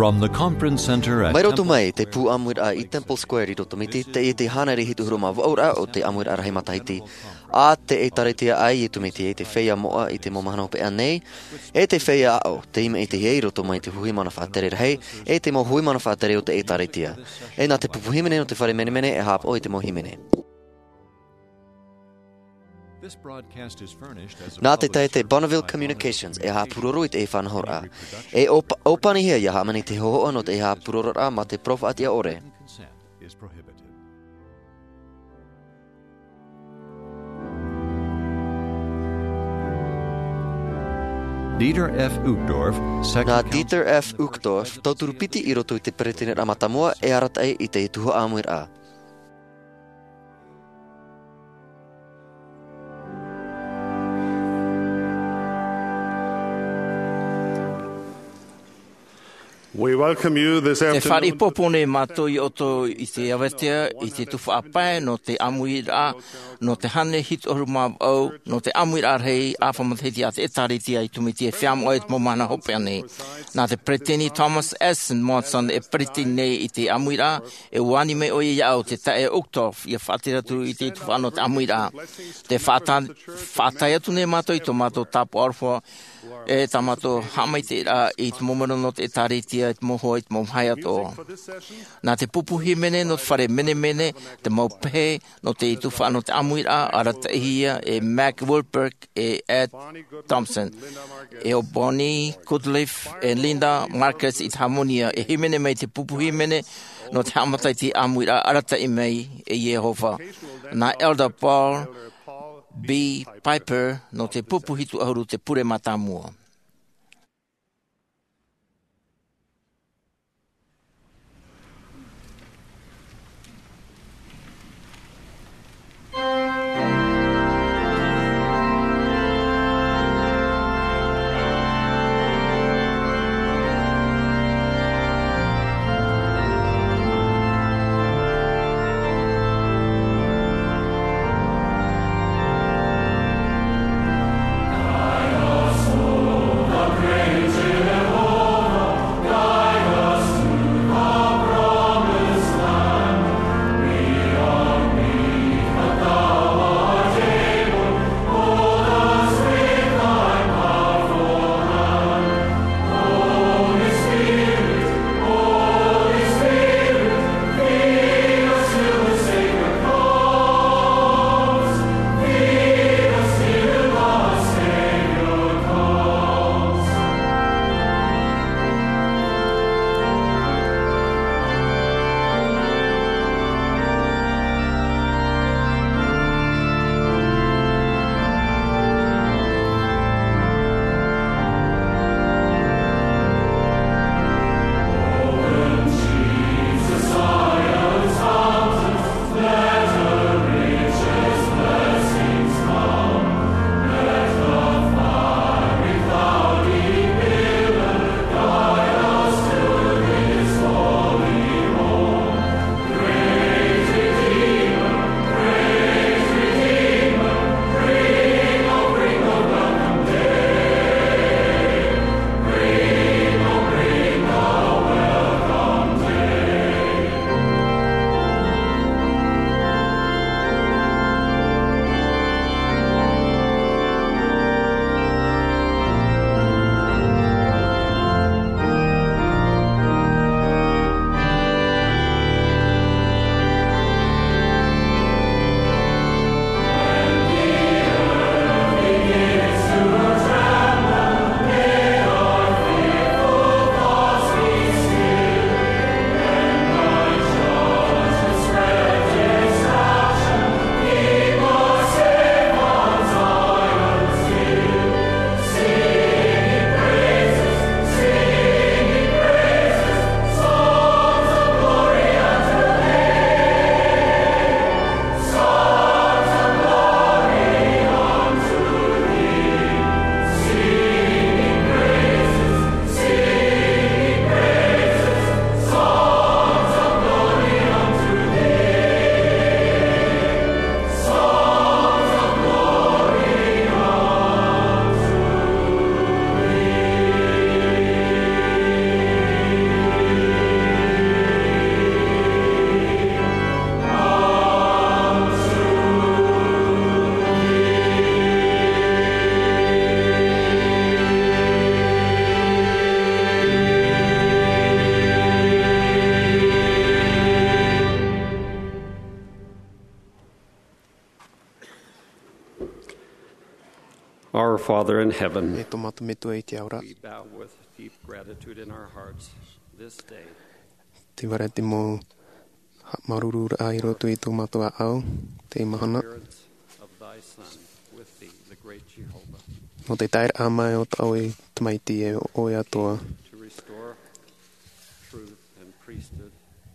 From the conference center at Mai roto mai te pu amur a I Temple Square I roto miti te I te hanari hitu huruma vaura o te amur ara himataiti a te e taretia ai I tumiti e te whea moa I te momahana hope anei e te whea ao te ima I te hei roto mai te huimana whaatere rei e te mo huimana whaatere o te e taretia e nā te pupuhimene o te whare mene e hap o I te mohimene. Nā te te Bonneville Communications e ha puroro I te e whanahora. E opani hea ia hamani te hohoa no te e ha purorora ma te profa atia ore. Dieter F. Uchtdorf, Nā Dieter F. Uchtdorf, tauturupiti I roto I te peretine ramatamua e aratai I te tuho amuir a. We welcome you this Te whare afternoon. popone mātou I oto I te awatea, I te tuwha apae, no te amuira, no te hane hit oru māwau, no te amuira rei, a whamatheti a te etariti I tumiti e whiam oet mo mana hope ane. Nā te preteni Thomas S. Watson e preteni nei I te amuira, e wani me oia iau te tae Uchtdorf, I a whatera tu I te tuwha no te amuira. Te whātai atu ne mātou I to mātou tapu arwha, e tamato hamai te ra I te momero no te taritia I te moho I te momhai ato. Nā te pupuhi mene no te whare mene te maupehe no te ituwha no te amuira ara te ihia e Mac Wilberg e Ed Thompson. E o Bonnie Goodleaf e Linda Marcus I te harmonia e himene mei te pupuhi mene no te hamatai te amuira ara te imei e Yehova. Nā Elder Paul B. Piper no te pupuhitu ahuru te pure matamua. Oh Our Father in heaven, E tomato me tu e te aura. we bow with deep gratitude in our hearts this day. Te wara te mō maruru a i roto i tomato a au. Te mahana. Appearance of thy Son with thee, the great Jehovah, No te taira a mai o tau e tamaiti e o e atoa. to restore truth and priesthood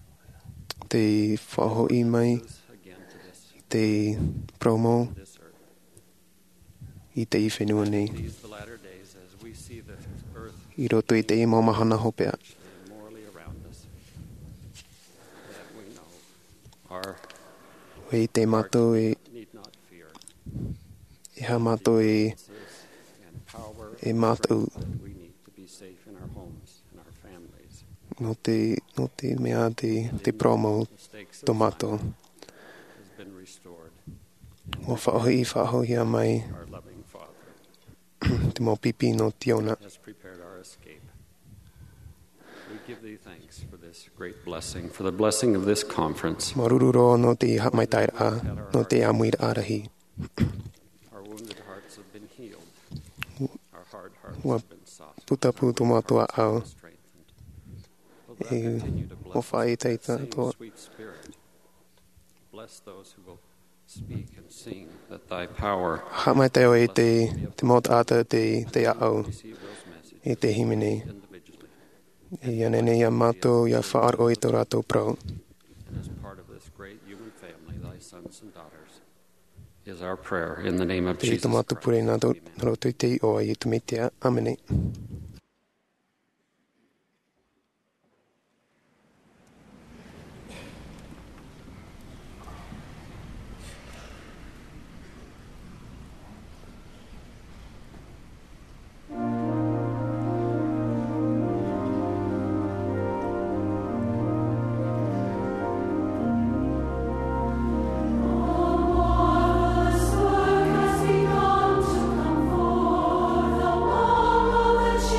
Te whaho i mai. again to Te promo this earth. i te i whenua nei. These the latter days as we see the earth I roto i te i mō mahana hopea. and morally around us, that we know our Wei te mato e need not fear. ha mato e And power e mato that we need to be safe in our homes and our families. no te mea te promo Mistakes of tomato. time has been restored. O whahohi a mai Our loving Father te mō pipi no tiona. has prepared our escape. We give thee thanks for this great blessing, for the blessing of this conference. Marururo no te ha mai taira a, no te amuir arahi. Our wounded hearts have been healed. Our hard hearts Wa have been softened. putapu tomato a au. Strengthened. Will thou E continue to o bless us whai with that teita same to sweet spirit. Bless those who will speak and sing that thy power ha mai teo e te mōt ata te au receive those messages e te himene. individually E anene ia mato ia whaar o i tō rātou prau. and as part of this great human family, thy sons and daughters, is our prayer in the name of Te Jesus tomato pure Christ. nā Amen. roto i te i oa i tu mitea. Amene. Has begun to come forth among all the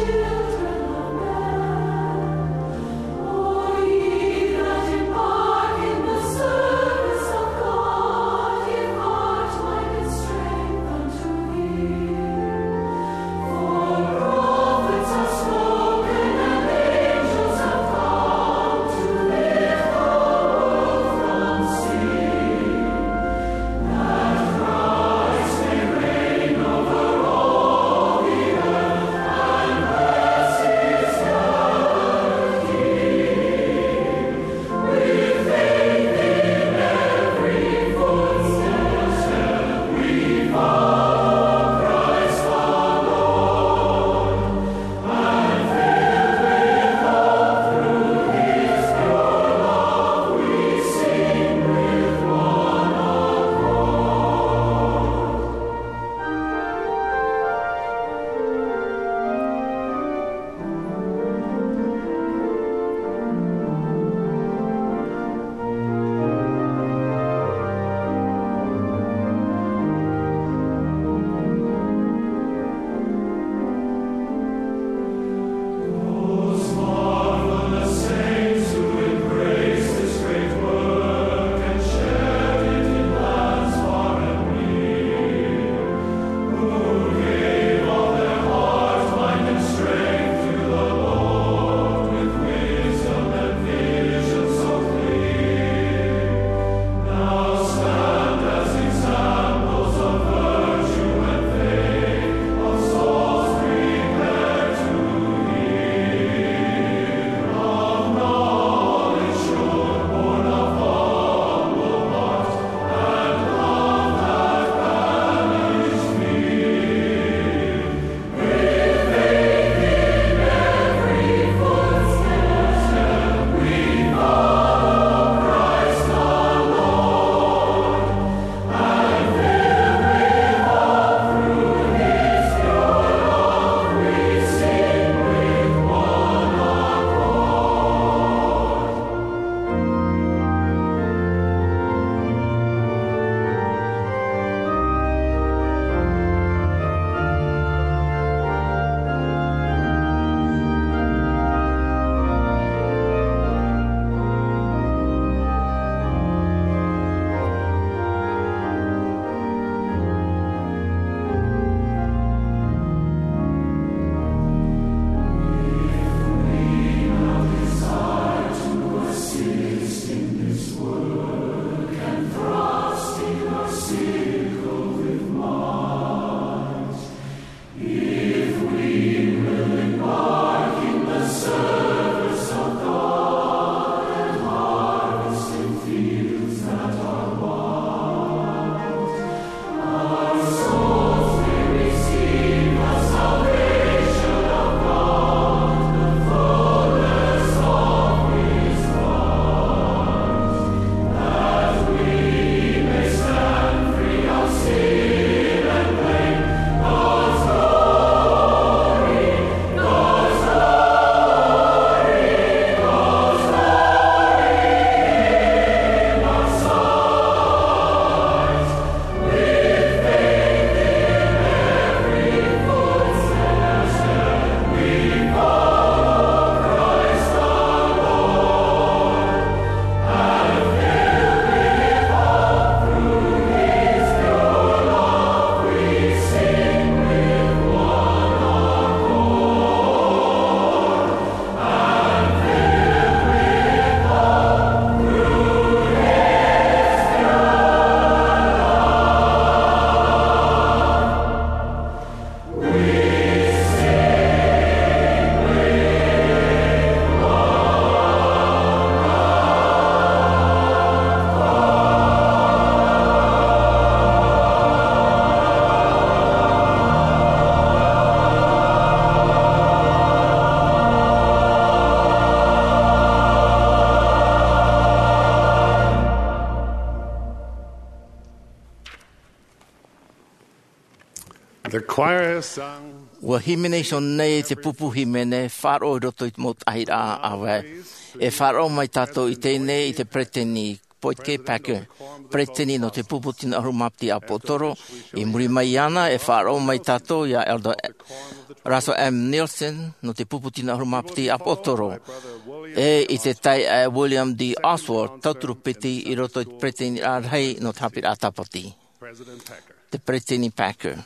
The choir has sung Ua himene so nei te pupu himene, wharo i roto i te mot ahira awe. E wharo mai tato i tēnei i te preteni, Poitke Packer, preteni no te pupu tina arumapti a Potoro, i muri mai ana e wharo mai tato ia Elder Russell M. Nielsen no te pupu tina arumapti a Potoro. E i te tai a William D. Oswald, tauturu piti i roto i te preteni a rei no tapir a tapati. President Packer. Te preteni Packer.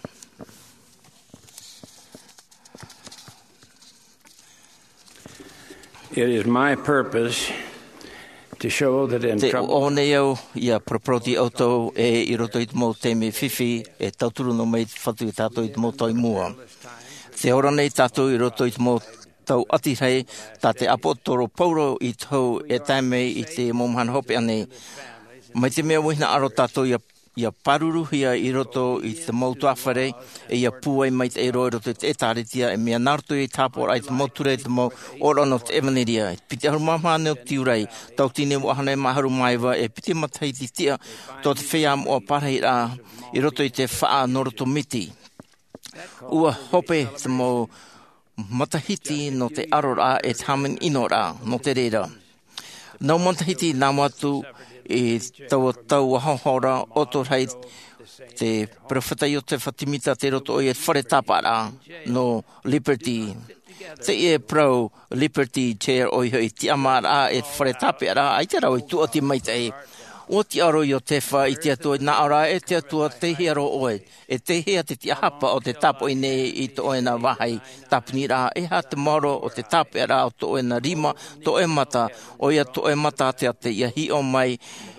It is my purpose to show that in Te trouble, o neo ia proproti auto e i roto i te mo te me whiwhi e tauturu no mei whatu i tātou i te mo toi mua. Te ora nei tātou i roto i te mo tau ati rei tā te apotoro pauro i tau e taimei i te momhana hope anei. Mai te mea wihna aro tātou ia paruru hia i roto i te mautu awhare e ia puai mai te ero i roto i te etaritia e mea nartu i tāpora i te moture te mo ora no te evaniria. Piti aru mamahane o tiurei, tau tine wahane maharu maiwa e piti matai ti tia tō te whea moa parahira i roto i te whaa noroto miti. Ua hope te mo matahiti no te arora e tamen inora no te reira. Nau matahiti nā matu i tau ahahora oto rei te profetai o te whatimita te roto o e whare tapara no Liberty. Te e pro Liberty chair o i te amara e whare tapara ai te rau i tua ti mai te o ti aro i o te wha i te atua na ara e te atua te hiaro oe e te hea te hapa o te tapo i nei i to e na wahai tapni rā e ha te maro o te tape rā o to e na rima to e mata o ia to e mata te ate ia hi o mai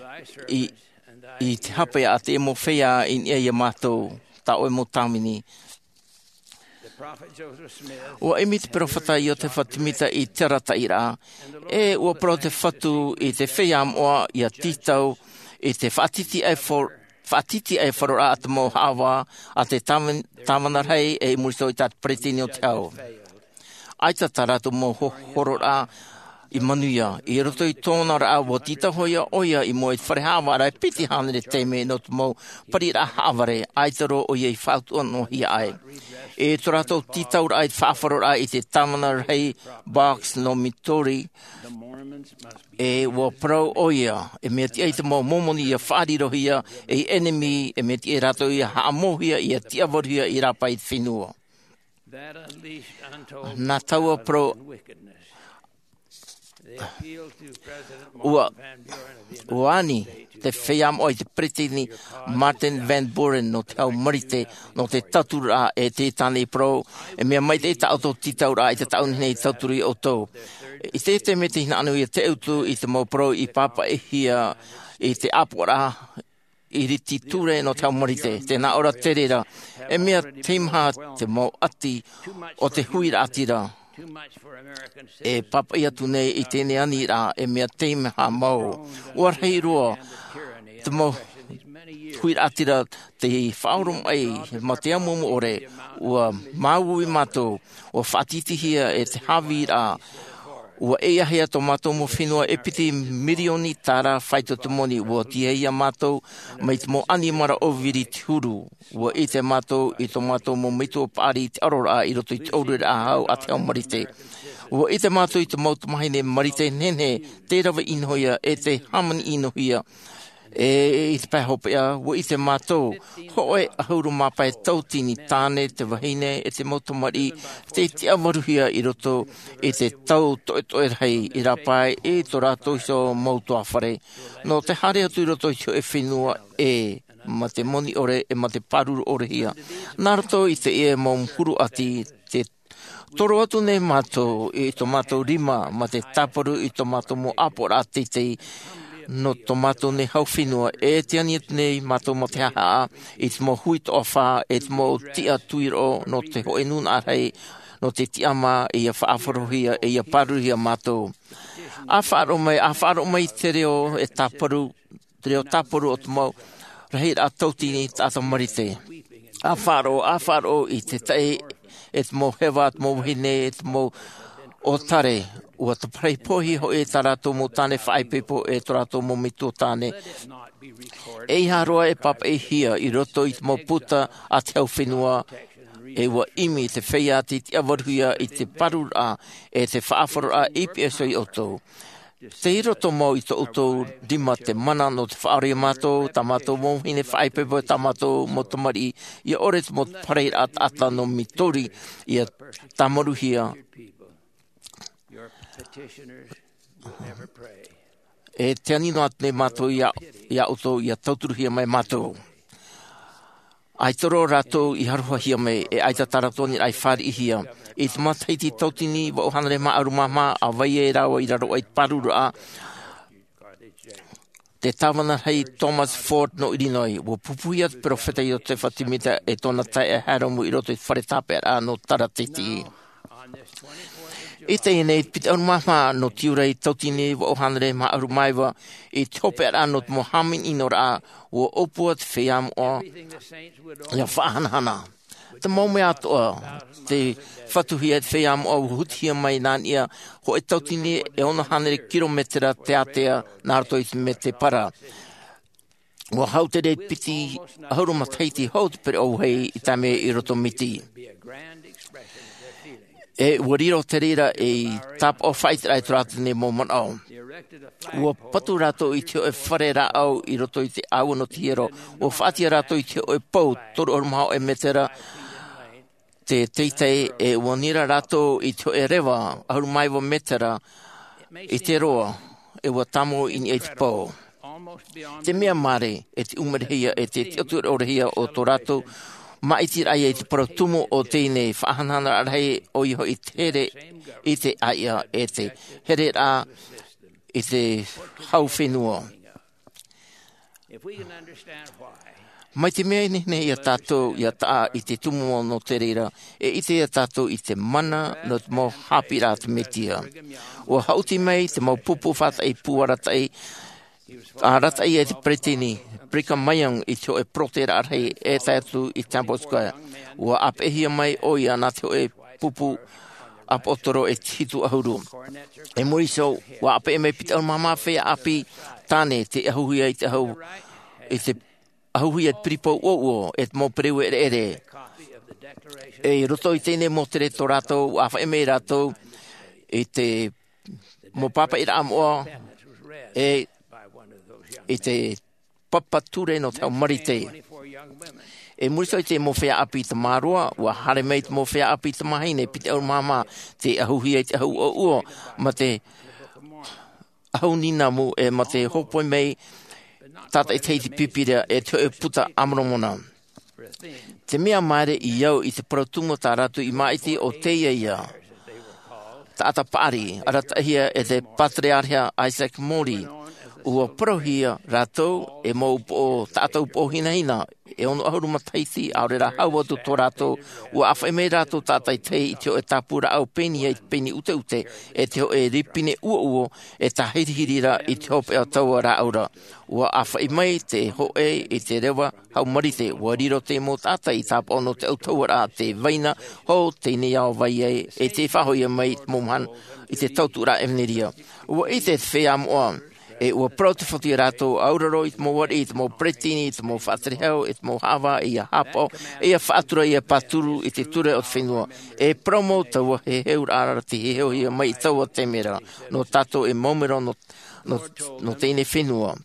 i te hape a te emo whea i ia matou ta o e mo tamini. Ua emi te profeta i o te whatimita i terata ira, e ua pro te whatu i te whea moa i a titau i te whaatiti e wharora a te mo hawa a te tamana rei e muriso i tat pretini o te au. Aita taratu mo horora i manuia, i roto i tōna ra awa tita hoia oia i mo i whare hawara e piti hanere teime no te mo parira haware aitaro o iei whautu anō hi ai. E tōrato titau ra i whawharora i te tamana rei box no mitori e wa pro oia e mea ti eita mo momoni i a wharirohia e enemy e mea ti e rato i a haamohia i a tiavorhia i rapa i whinua. Nā taua pro Uani, te wheam oi te pretini Martin Van Buren no te au marite no te tatura e te tane pro e mea mai te auto titaura i te taunhinei tauturi o tau. I te me te hina anu i te autu i te mau pro i papa e hia i te apora i riti ture no te au marite, te na ora terera e mea teimha te mau ati o te huira atira. E papa ia tu nei i tēne ani rā e mea teime ha mau. Ua rei roa, te mau hui atira te whaurum ai, ma te amumu ore, ua mau i mato, ua whatitihia e te hawi rā, ua e ahea to mato mo whenua e piti milioni tara whaito te moni, ua ti heia mato, mai te mo animara o viri te huru, ua i te mato, i to mato mo mito pāri te arora i roto i te aurera a hau a te au marite. Ua i te mato i te mautu mahine marite nene, te rawa inohia e te hamani inohia, e i te pēhopea, ua i te mato, hoe ahuru mapai tautini tāne te wahine e te mautamari, te amaruhia i roto i te tau toe rei i rapai e to rato iso mautu awhare. No te hare atu i roto i e whenua e ma te moni ore e ma te paruru ore hia. Nā rato i te e mau mhuru ati te toro atu nei mato i to mato rima ma te taparu i to mato mo apora te no tomato ne hau whenua e te ani nei mato mo te haha i te mo hui to awha e te mo tia tuiro no te hoe nun arhei no te tiama e ia whaafarohia e ia paruhia mato. A whaaro mai te reo e taparu, te reo taparu o te mau rahir a tautini tata marite. A whaaro i te tae e te mo hewa, te mo hine, e te mo o tare. Ua te parei pohi ho e tarato mo tāne whaipepo e tarato mo mito tāne. E haroa e papa e hia i roto i te mo puta a te au whenua e wa imi te whea te awaruhia i te parura e te whaafara ipi e soi oto. Te hiroto mo i to oto rima te mana no te whaaria mato, tamato mo hine whaipepo tamato mo tamari, ia oret mo parei at ata no mitori, ia tamaruhia. E te anino at ne mato ia oto, ia tauturuhia mai mato. Ai toro rato i haruha hia me e aita taratoni ai whari ihia. I te mataiti tautini wa ohana re maa arumama a vai e rawa i raro ai parura. Te tawana hei Thomas Ford no Illinois wo pupuia te profeta i o te whatimita e tona tai e haramu i roto i whare tape a no taratiti. I te ene pita arumama no tiurei tautini wa ohana re maa arumaiwa i tope a no te mohamin inora wo opua te whiam o ia whahanahana. Te maume atoa, te whatuhia te whiam o hutia mai nān ia ho e tautini e ona hanere kilometera te atea nārto i me te para. Wa hau te rei piti ahuruma teiti hau te pere au hei i tame i roto miti. E wariro te rira e tap o whaitere ai turatane mo man au. Ua patu rato i te o e whare ra au i roto i te au no te hero. Ua whaatia rato i te o e pau toru orumahau e metera te teitei e ua nira rato i te o e rewa ahurumaiwa metera i te roa e ua tamo i ni e te pau. Te mea mare e te umarehia e te tiotur orehia o tō rato ma i tira ai e te paratumu o tēnei whahanana arhei o iho i tere i te aia e te here a i te hau whenua. Mai te mea nene i a tātou i a taa i te tumu no te reira e i te a tātou i te mana no te mau hapi rā te metia. O hauti mai te mau pupu whata i puaratai a ratai e te pretini Brika Mayang i te o e protera arhei e tātou i Temple Square. Ua apehia mai o ia nā te o e pupu apotoro e titu ahuru. E moriso, ua ape e mai pita mama whea api tāne te ahuhia i te ahu i te ahuhia te pripo o e te mō pereu ere ere. E roto i tēne mō tere tō rātou, ua awha e mei rātou i te mō papa i rā amoa e i te papature no tau marite. E muriso i te mō whea api te marua, ua hare mei te mō whea api te mahine, pite au mama te ahuhia i te ahu o ua, ma te ahu nina mu e ma te hopoi mei tata i teiti pipira e te e puta amaromona. Te mea maere i iau i te paratumo tā ratu i maiti o te ia. Tata pari, aratahia e te patriarhia Isaac Mori, ua parohia rātou e mō upo tātou po hina e ono ahuruma taiti aore rā hau atu tō rātou ua awhai mei rātou tātai tei i te o e tāpura au peni e peni ute ute e te o e ripine ua e tā hirihirira i te hope au taua rā aura ua awhai mei te hoe i te rewa hau marite ua riro te mō tātai i tāpa ono te au taua rā te vaina ho te ni au vai e te whahoia mei mōman i te tautura emneria ua i te whea moa e ua proti whati rato auraro i te mō wari, i te mō pretini, i te mō whaatarihau, i te mō hawa, i a hapo, i a whaatura, i a paturu, i te ture o te whenua. E promo taua he heu rara te he heu hia mai taua te mera, no tato e maumero no teine whenua.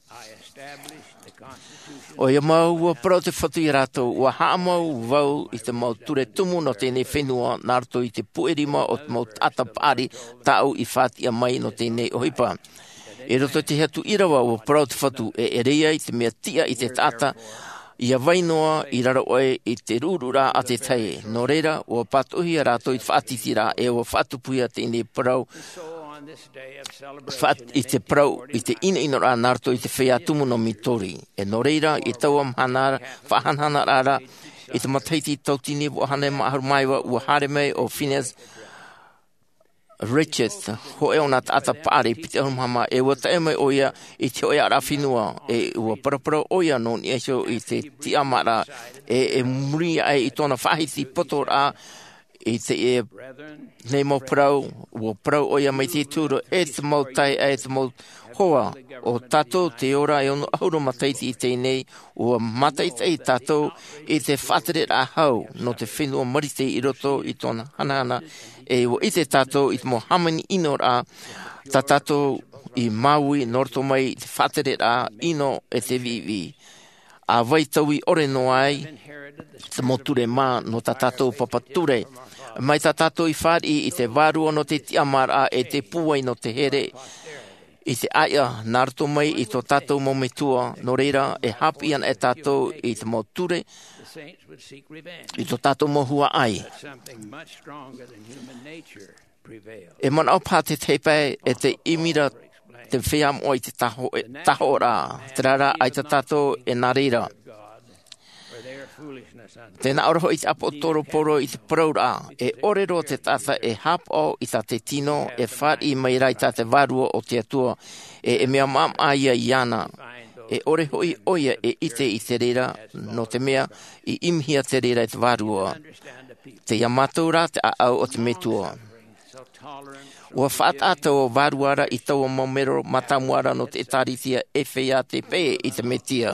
O ia mau ua proti whati rato, ua haamau vau i te mau ture tumu no teine whenua, nārto i te puerima o te mau tatapari tau i whati a mai no teine ohipa. E roto te hatu irawa o proud whatu e reia i te mea tia i te tata i a vainoa i raro oe i te rurura a te tae. No reira o patuhi a rato i te whaatitira e o whaatupuia te ine parau i te parau i te ina inora narto i te whea tumu no mitori. E no reira i taua mhanara whahanhana rara i te mataiti tautini o hane maharumaiwa ua hare mei o Phineas Richard, ho e ona tata pare pite hama e wata e mai oia i te oia ara whinua e ua parapara oia no ni esho i te tiamara e muri ai i tona whahiti potora I te e nei mo prau, o prau o ia mai te tūro, e te mau tai, e te mau hoa, o tātou te ora e ono auro mataiti I te nei, o mataiti I tātou I te whatere a hau, no te whenua marite I roto I tōna hanahana, e o I te tātou I te mo hamani ino a tā tātou I Maui, norto mai, te whatere a ino e te vivi. A vai taui ore no ai, te moture mā no tā tātou papature. Mai tā tātou I whari I te wārua no te tiamara e te puai no te here. I te aia nārto mai I tō tātou mometua, no reira e hapian e tātou I te moture, I tō tātou mohua ai. E mana au pā te tepe e te imira te whiam o I te taho rā, te rara ai te tātou e nā reira. Tēnā oroho I te apo toro poro I te praura, e orero te tata e hapo I ta te tino, e whari mai rai ta te varua o te atua, e mea mam aia I ana, e oreho I oia e ite I te reira, no te mea I imhia te reira I te varua. Te yamatura te au o te metua. Ua whaatata o varuara I taua maumero matamuara no te taritia e whea te pe I te metia.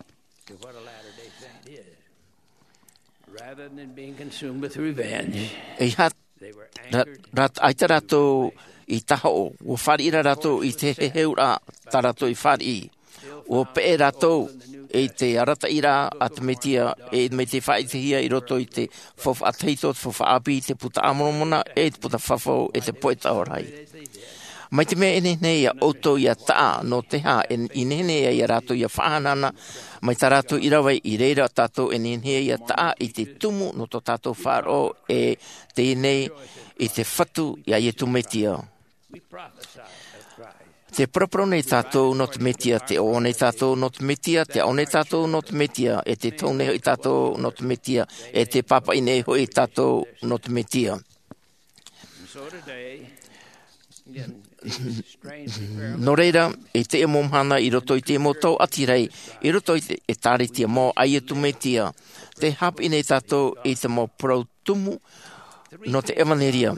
Rather than being consumed with revenge, E rat aita rato I taho, ua whari ira rato I te heura ta rato I whari. Ua pe rato e te arata ira a te metia e me te whaitihia I roto I te whawha ateito, te whawha api, te puta amoromona e te puta whawhau e te poeta orai. Mai te mea ene nei a oto I a taa no te ha I nene I a rato I a whahanana, mai ta rato I rawai I reira tato e nene I a taa I te tumu no to tato wharo e te nei I te whatu I a ietu metia. Te propro nei tātou no te metia, te o nei tātou no te metia, te o nei tātou no te metia, e te tōne I tātou no te metia, e te papa I nei hoi tātou no te metia. No reira, e te momhana I roto I te motau atirei, I roto I te e tāretia mō ai tu metia, te hapi nei tātou I te mō prautumu no te evaneria.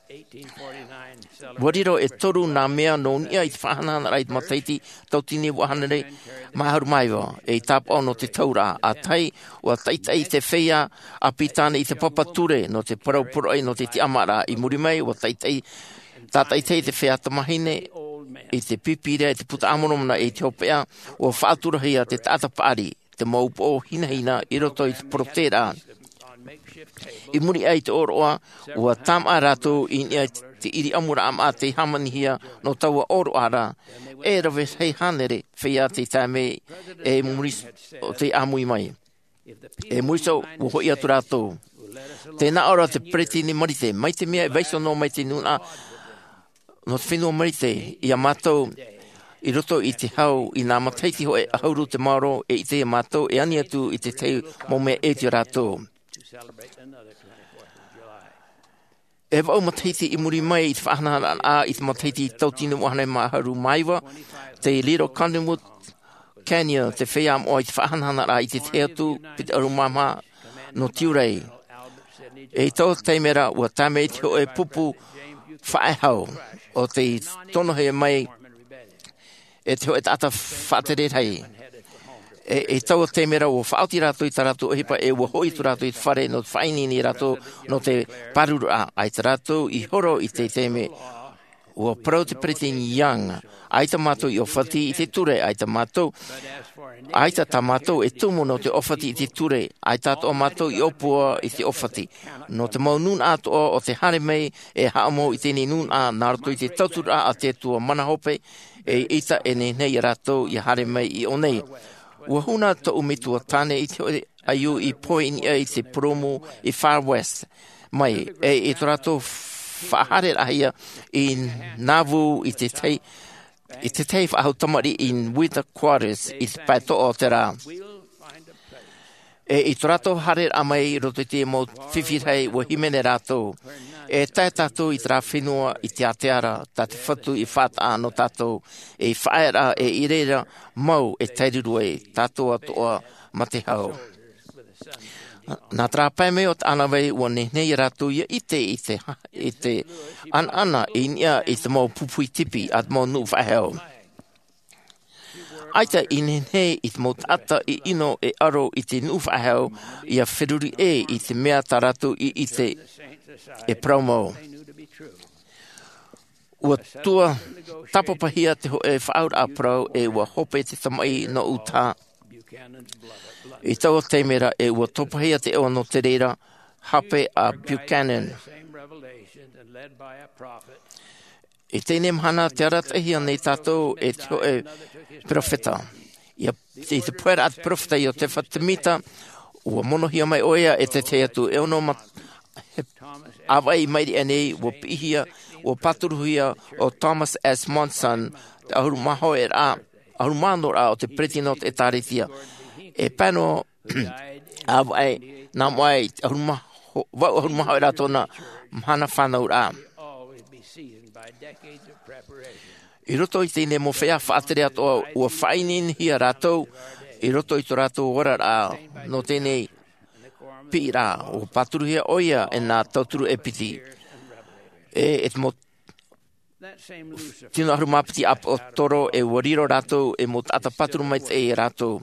Wariro e toru nā mea no nia I te whahanana rai mataiti tautini wahanere maharu maiwa e tāpau no te taura a tai o taitai te whea a pitane I te papature no te paraupura no te tiamara I muri mai o taitai tātai te whea tamahine I te pipire te puta amoromana e te hopea o whaaturahia te tātapari te maupo hina I roto I te protera. I muri ai te oroa ua tam a rato I nia te iri amura am a te hamanihia no taua oro ara e rawe hei hanere whea te tāme e muri o te amui mai. E muri so u hoi atu rato. Tēnā ora te preti ni marite, mai te mea e vaiso no mai te nuna no te whenua marite I a mātou I roto I te hau I nā mataiti hoe a hauru te mauro e I te mātou e ani atu I te teu mō mea e te rato. E wau mataiti I muri mai I te whahanana a I te mataiti tautinu wahane maharu maiwa, te Little Cottonwood Canyon, te wheam o I te whahanana a I te teatu pite arumama no tiurei. E tau teimera ua tame te o e pupu whaehau o te tonohea mai e te o e tata whaaterehei. E tau te mera o whaoti rato I tarato hipa e ua hoi tu rato I te whare no te whainini rato no te parura ai te rato I horo I te teme ua prau te pretini young ai ta mato I ofati I te ture ai ta mato ai ta mato e tumu no te ofati I te ture ai tato mato I opua I te ofati no te mau nun ato o te hare mei e haamo I te ni nun a naroto I te tautura a te tua manahope e ita e nei rato I hare mei I onei. Ua huna ta umitua tane I te aiu I poi I te promo I Far West mai e torato whahare ahia I Navu I te tei whahau tamari in winter quarters I te pato o te rā. E torato hare amai roto te mo whiwhirhei ua himene rato. E tai tātou I te rā whenua I te ateara, tā te whatu I whata no tātou, e whaera e I reira mau e teiruru e tātou atoa ma te hau. Nā trāpai me o tāna wei ua nei rātou ia i te ana i nia i te mō pupui tipi at mō nu whaheo. Aita i nei i te mō tata i ino e aro i te nu whaheo ia whiruri i te mea tā rātou i te promo. Ua tua tapapahia te ho e whaur a prau e ua hope te tamai no uta. I tau te mera e ua topahia te eo no te reira hape a Buchanan. I tēne mhana te aratahia nei tātou e te ho e profeta. I te puera at profeta i o te whatamita ua monohia mai oia e te te atu e ono awai mairi anei ua pihia ua paturuhia o Thomas S. Monson te ahurumaho ahurumano o te pretinot e tāritia. E pano awai nā mai ahurumaho e tōna mhana whanau rā. I roto i tēne mo whea whaatere atoa ua whainin hia rātou, i roto i tō rātou ora rā no tēnei pi rā o paturuhia oia e nā tauturu e piti. E te mo tino ahurumapiti ap o toro e wariro rātou e mo tata paturu mai te e rātou.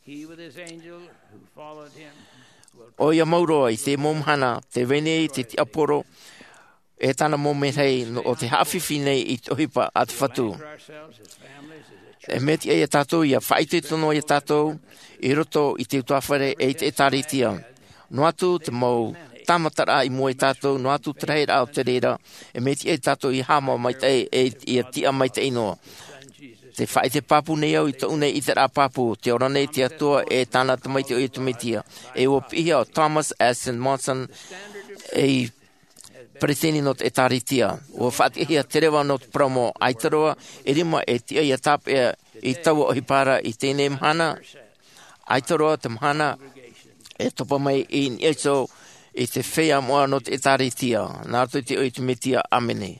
Oia mauroa i te momhana, te wenei, te aporo, e tana momentei o te hawhiwhi nei i tohipa at whatu. E meti e tātou ia whaite tono e tātou, i roto i te utuawhare e te taritia. No atu te mau tamatara i mua e tātou, no atu traheira o te reira, e meti e tātou i hama mai te i a tia mai te inoa. Te whaite papu nei au i te une i te rā papu, te ora nei te atua e tāna tamaiti o i tumitia. E o pihia o Thomas S. Monson e Preteni not e taritia. O whaatihia te rewa not promo aitaroa, e rima e tia i a tapea i taua o hipara i tēnei mhana. Aitaroa te mhana e topa mai i nieso i te whea moa not e taritia. Nārtu te o i tumitia amene.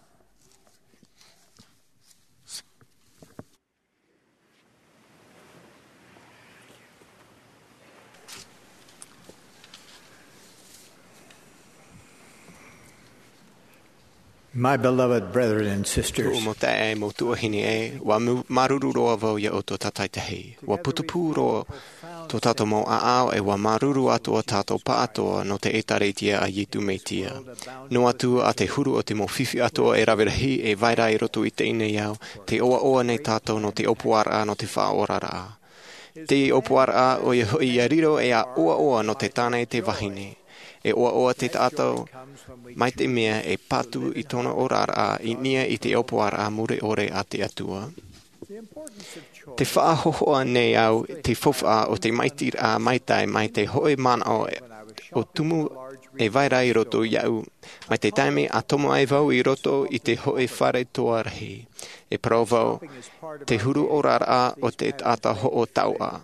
My beloved brethren and sisters, Mo te e mo tuahini e, wa maruru roa vau ia o tō tatai tahi. Wa putupu roa tō tato mo a ao e wa maruru atoa tato pa atoa no te etareitia a yitu meitia. No atu a te huru o te mo whiwhi atoa e rawerahi e vaira i roto i te ine iau, te oa oa nei tato no te opuara no te whaorara. Te opuara o i a riro e a oa oa no te tāne te wahine. E oa oa te tātou, mai te mea e patu i tōna orara i nia i te opoara mure ore a te atua. Te whaahohoa nei au te whowha o te maitir a maitai mai te hoe mana o tumu e vaira i roto iau, mai te taime a tomo ai vau i roto i te hoe whare toa rahi. E provau te huru orara o te ata ho o taua.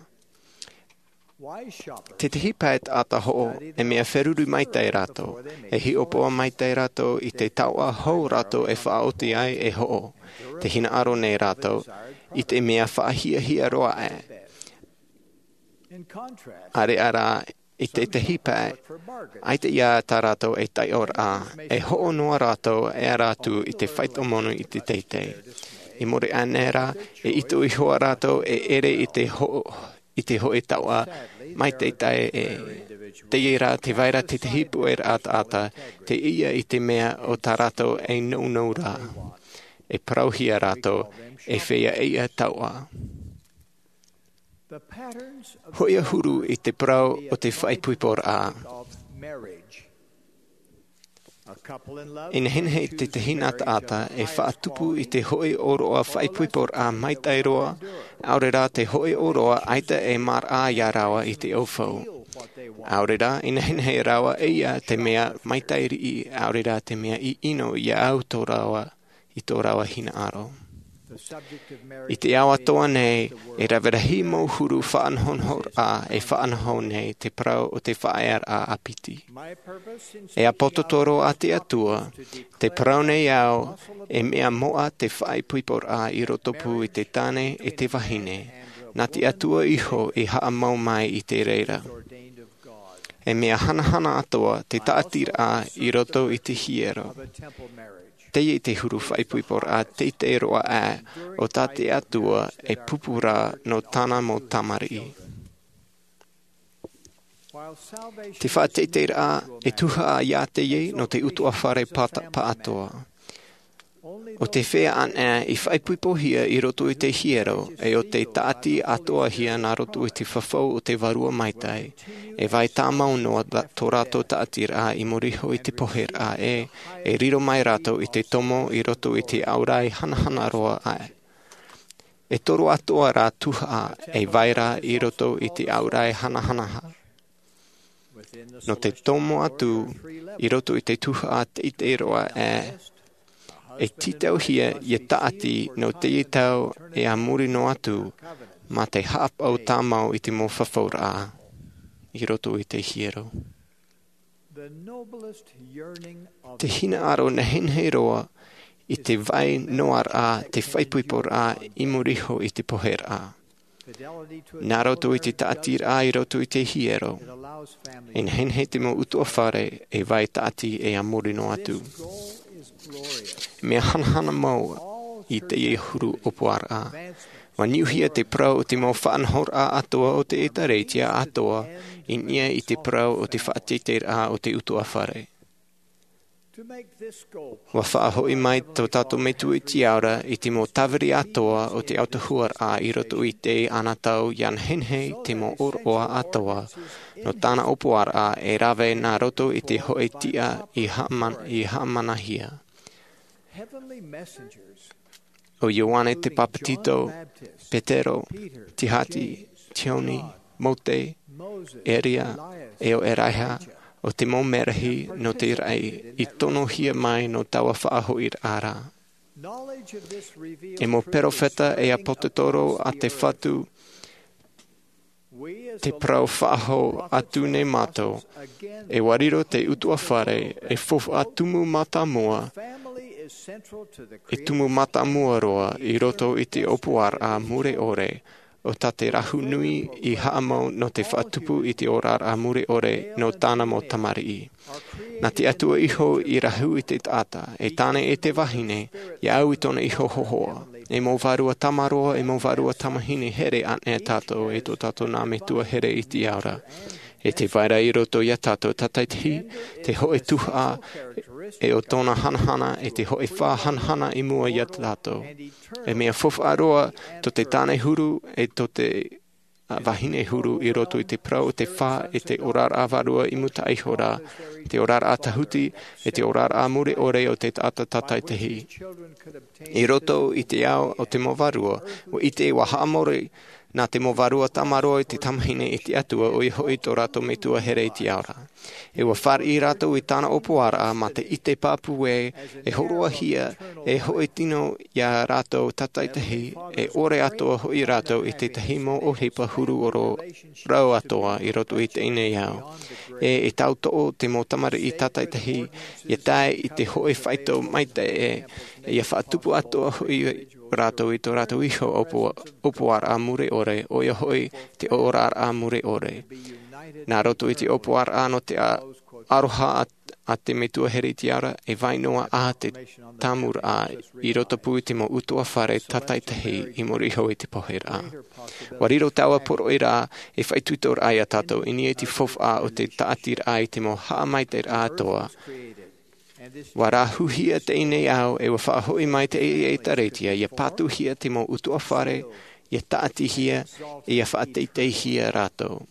Te tehi paet ata ho'o e mea wheruru mai tai rato, e hi opoa mai tai rato i te taua hou rato e whaoti ai e ho'o, te hina aro nei rato, i te mea whaahia hia roa e. Are ara i te tehi paet, ai te ia ta rato e tai or a, e ho'o noa rato e a ratu i te whaitomonu i te teitei. I more anera e ito i hoa rato e ere i te ho'o, i te hoe taua, mai te tae e te ira te vaira te te hipu e ata, te ia i te mea o ta rato e nou rā. E prauhia rato e whea ia taua. Hoia huru i te prau o te whaipuipor a. Ina henhei te te hinata ata e whaatupu i te hoi oroa whaipuipor a maitai roa, aurera te hoi oroa aita e mar a ia rawa i te aufau. Aurera ina henhei rawa e ia te mea maitai ri aurera te mea i ino ia au tō rawa i tō rawa hina aro. I te awa toa nei, e rawerahi mo huru whaanhonhor a e whaanhon nei te prau o te whaear a apiti. E a pototoro a te atua, te prau nei au, e mea moa te whaipuipor a i rotopu i te tane e te wahine, na te atua iho i haa mau mai i te reira. e mea hanahana atoa te taatira I roto I te hiero. Te I te huru whaipupor a te te roa a o tate atua e pupura no tana mo tamari. Te whateitera e tuha a ia te ye no te utu awhare pa atoa. O te whea ana I whaipuipo hia I roto I te hiero e o te taati atoa hia nā roto I te whawhau o te varua maitai. E vai tā maunoa tō rato taatira I moriho I te pohera e riro mai rato I te tomo I roto I te aurai hanahana roa ai. E toro atoa rā tuha e vaira I roto I te aurai hanahanaha. No te tomo atu I roto I te tuha te te roa e titau hia I taati no te tau e amuri no atu ma te hap au tāmau I te mo whawhaura I roto I te hiero. Te hina aro na henhei roa I te vai noar a te whaipuipor a I muriho I te poher a. Nā roto I te taatir a I roto I te hiero. En henhei te mo utu awhare e vai taati e amuri no atu. Mea hanahana mau I te huru opoar a. Wa niuhia te prau o te mo whaanhor a atoa o te etareitia atoa in ia I te prau o te whaateter a o te utu awhare. Wa whaahoi mai tō tato metu I te aura I te mo tawiri atoa o te autahuar a I roto I te anatau yan henhei te mo oroa atoa no tāna opoar a e rawe nā roto I te hoe tia I haamanahia. O Ioane te Papatito, Petero, Tihati, Tioni, Mote, Eria, Eo Eraiha, o te mo merahi no te rai I tono hia mai no taua whaaho I ara. E mo perofeta e a potetoro a te whatu, te prau whaaho atu ne mato, e wariro te utua whare e fofu a tumu mata moa, e tumu mata mua roa I roto I te opuar a mure ore, o ta te rahu nui I haamau no te whaatupu I te orar a mure ore no tāna mo tamari. Na te atua iho I rahu I te tata, e tāne e te wahine, I au I tona iho hohoa. E mo varua tamaroa, e mo varua tamahine here ane a tato, e tō tato nā metua here I te aura. E te vaira I roto I a tato tataitihi, te hoe tuha e o tōna hanahana, e te hoe wha hanahana I mua I a tato. E mea fofu aroa, to te tāne huru, e to te wahine huru I roto I te prau, te wha, e te orar a varua I muta aihora, te orar a tahuti, e te orar a mure ore o te tata tataitihi. I roto I te ao o te mo varua, o I te waha amore, nā te mo varua tamaroa I te tamahine I te atua o I hoi tō rato me tua here I te aura. E wa whar I rato I tāna opoara ma te ite papu e horoa hia e hoi tino ia rato tataitahi e ore atoa hoi rato I te tahimo o hepa huru oro rau atoa I roto I te ine iau. E tau to'o te mo tamari I tataitahi ia tae I te hoi whaito maite e ia whaatupu atoa hoi rato I tō rato iho opoar a mure ore o ia hoi te orar a mure ore. Nā roto I te opoar a no te aroha a te metua here I te ara e vainoa a te tamur a I roto pui te mo utua whare tataitahi I moriho I te poher a. Wariro taua poro I rā e whaitutor ai a tato I ni e te fof a o te taatir ai te mo haamaiter a toa. Wara huhia te inei au e wa whaahoi mai te e taretia ia patu hia te mo utua whare ia taati hia ia whaateitei hia rato.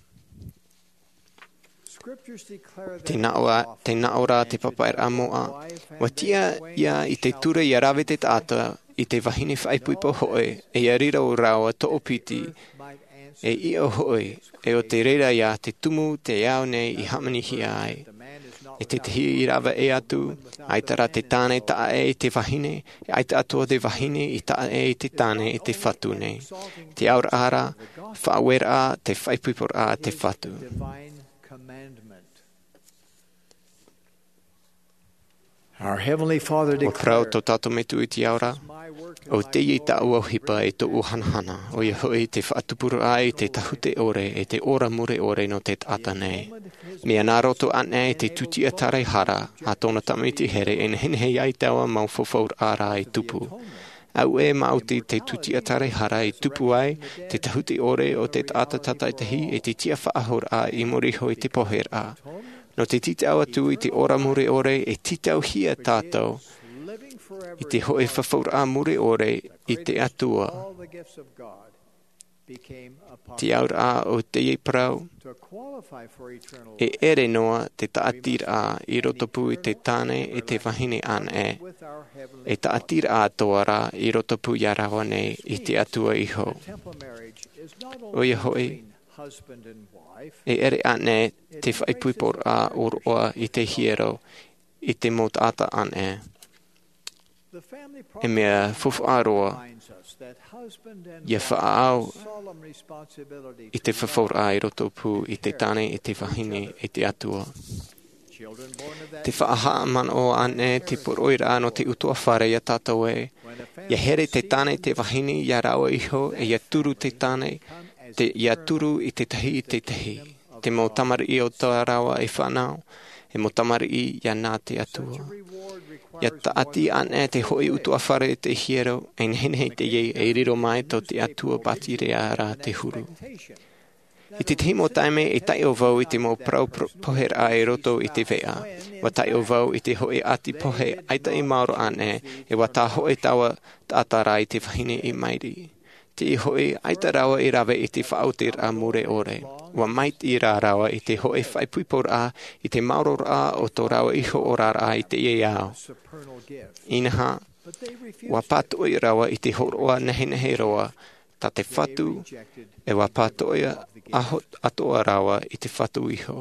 Te naora te papa a moa wa tia ia I te tura ia rawe te tata I te wahine whaipuipo hoe e ia rira o rawa to opiti e I o hoe e o te reira ia te tumu te iau nei I hamani hia ai. E te tehi I rawa e atu, aitara te tāne taa e te wahine, e aita atua te wahine I taa e te tāne e te whatu nei. Te aura ara, whaawera te whaipupor a te whatu. Our Heavenly Father O prau declared, tō tato metu I te aura, O te i ta ua hipa e to uhanahana, o ia hoi te whaatupuru ai te tahute ore e te ora mure ore no te tata nei. Mea nā roto ane e te tuti a tarai hara, a tōna tamiti here e henhei ai taua mau fofaur ara e tupu. Au e mauti te tuti a tarai hara e tupu ai, te tahute ore o te tata tataitahi e te tia whaahor a i moriho i te poher a. No te titau atu i te ora mure ore e titau hia tātou, i te hoe whawhaur a mure ore i te atua. Te aur a o te iprau, e ere noa te taatir a i rotopu i te tāne e te wahine an e. E taatir a toara i rotopu i arawa nei i te atua iho. O ia hoi, e ere ane te whaipuipor a oroa i te hiero i te motata an e. E mea fuwharoa ia whaau i te whawhaur a i rotopu i te tane i te wahine i te atua. Te whaaha man o ane te poroira no te utua whare ia tātou e. Ia here te tane te wahine ia rawa iho e ia turu te tane ia turu i te tahi i te tahi. Te mo tamari i o tā rawa e whanau e mo tamari i ia nā te atua. Ia taati ane te hoi utua whare te hiero e nhenhei te iei e riro mai tau te atua batire a rā te huru. I te timo taime e tai o vau i te mo prau poher a e roto i te vea. Wa tai o vau i te hoi ati pohe aita i mauro ane e wa tā hoi tawa tātara i te wahine i mairi. Te i hoi aita rawa i rawe i te whaautir a mure ore. Wa mait i rā rawa i te hoi whaipuipor a i te mauror a o tō rawa iho o rā a i te iau. Inaha, wa pātoi rawa i te horoa nehe roa ta te whatu e wa pātoia atoa rawa i te whatu iho.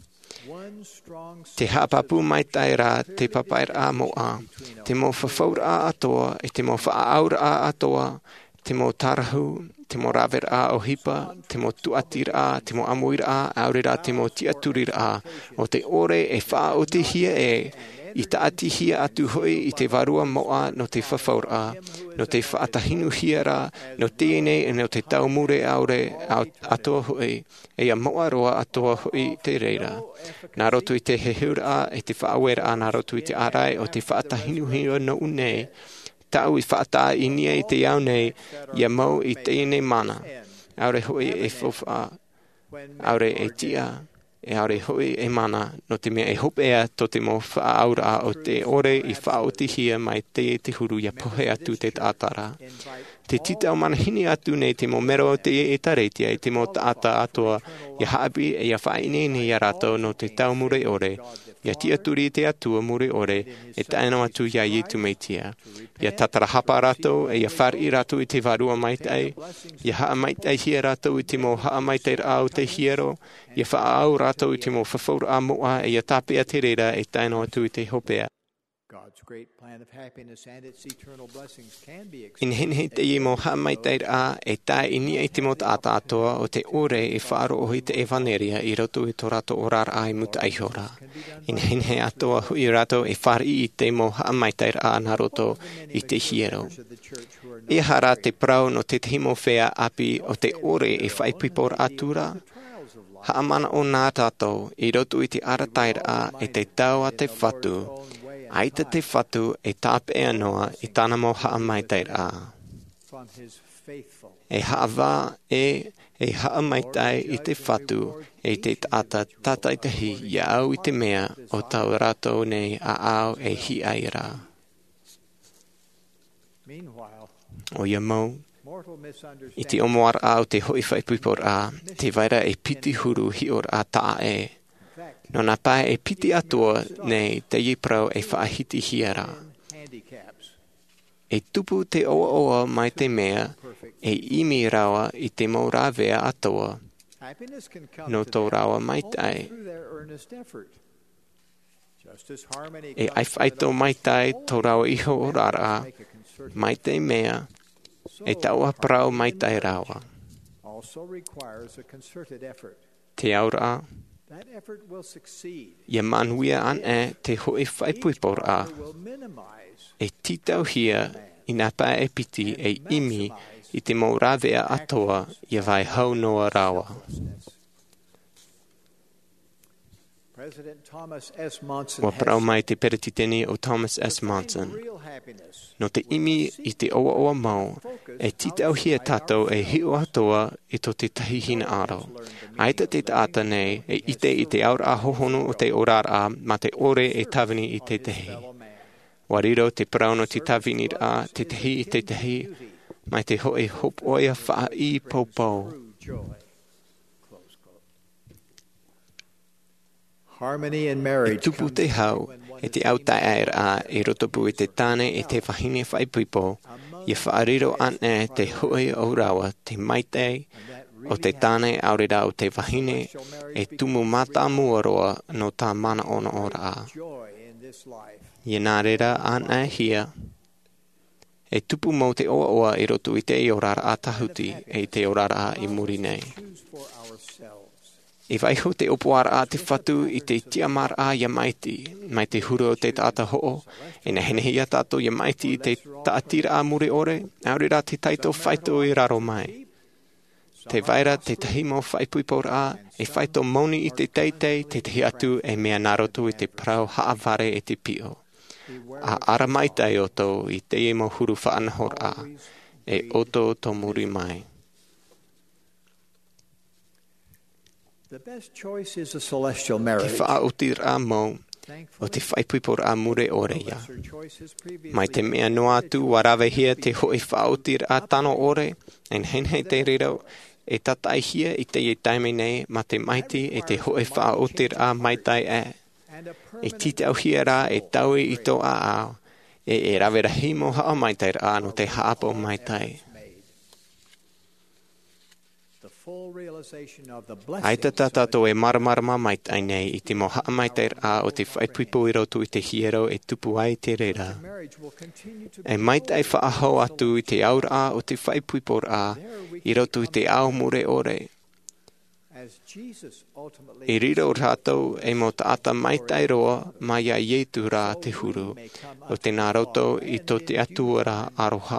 Te hapapu mai tai rā te papair a moa, te mo whawhaur a atoa e te mo whaaur a atoa, te mo tarahu, te mo rawer a o hipa, te mo tuatir a, te mo amuir a, aurera te mo tiaturir a, o te ore e wha o te hia e, i taati hia atu hoi i te varua moa no te whawhaur a, no te whaatahinu hia ra, no tēnei e no te taumure aure atoa hoi, e a moa roa atoa hoi te reira. Nā roto i te hehur a, e te whaawera a, nā roto i te arai o te whaatahinu hia no unei, tau i whaata i nia i te iau nei, ia mau i tēnei mana. Aure hoi e whawha, aure e tia, e aure hoi e mana, no te mea e hopea to te mo whaaura o te ore i whaoti hia mai te huru ia pohe atu te tātara. Te titau manahini atu nei te mo mero te e tareitia i te mo tāta atoa, ia haapi e ia whainene ia rato no te tau mure ore, ia tia turi te atua mure ore, e taino atu ia Ietu meitia. Ia tatara hapa rato, e ia whari rato i te varua maitai, ia haa maitai hia rato i te mo haa maitai rao te hiero, ia whaau rato i te mo whawhaur a moa, e ia tapea te reira e taino atu i te hopea. In henhe te i mo haa maitai a, e tae inia i te mo tāta atoa o te ore e whaaro ohi te evaneria i roto i tō rato orar ai muta aihora. In henhe atoa hui rato e whari i te mo haa maitai a na roto i te hiero. E hara te prau no te himo whea api o te ore e whaipipor atura. Haamana o nā tātou i roto i te arataira a e te tau a te whatu. Aita te whatu e tāpea noa i tāna mo haa maitai a. E haawā e haa maitai i te whatu e te tata tataitahi i au i te mea o tau rato nei a au e hi aira. O ia mau, i te omoar au te hoi whaipupor a, te vaira e piti huru hior a taa e. No nā pae e piti atua nei te iprau e whaahiti hiara. E tupu te oa oa mai te mea, e imi rawa i te mau rawea atua, no tō rawa mai tai. E ai whaito mai tai tō rawa iho o rara, mai te mea, e taua prau mai tai rawa. Te aura, ia manuia an e te hoi whaipupor a, e titau hia I nā pā e piti e imi I te mōrawea atoa I vai hau noa rawa. Wa parau mai te peretiteni o Thomas S. Monson. No te imi I te oa oa mau, e titau hia tātou e hiu atoa I to te tahihina aro. Aita te taata nei, e ite I te aura a hohonu o te orara ma te ore e tawini I te tehi. Wariro te parauno te tawini a te tehi I te tehi, mai te hoe hop oia wha I poupou. E tupu te hau, e te au tai air a e rotopu I te tāne e te whahine whaipipo, I whaariro ane te hoe o rawa te maitei o te tāne aurira o te wahine e tumu mata muaroa no tā mana ona ora a. I nā rera ane hia, e tupu mo te oa oa I roto I te I orara a tahuti e te orara a I muri nei. E waiho te opoara a te whatu I te tiamar a ia maiti, mai te huru o te tata ho'o, e na henehia tato ia maiti I te taatira a muri ore, aurira te taito whaito I raro mai. Te vaira te tahimo whaipuipor a, e whaito moni I te teitei, te tehi atu e mea narotu I te parau haaware e te pio. A ara maitai o tō I te mo huru whaanahor a, e oto to muri mai. Te whaautir a mō, o te whaipuipor a mure ore ia. Mai te mea noa atu warawe hia te hoi whaautir a tano ore, en henhei te riro, e tatai hia I te I taime nei, ma te maiti e te hoi whaautir a maitai e. E tite au hia rā e taui I tō a ao, e rawera himo haa maitai rā no te haapo maitai. Aita tātātou e maramarama maitai nei I te moha maitai rā o te whaipuipo I roto I te hiero e tupu ai te rera. E maitai whaahau atu I te aura o te whaipuipo rā I roto I te ao mure ore. I riro rātou e mo taata maitai roa mai a ietu rā te huru o te nā roto I to te atua rā aroha.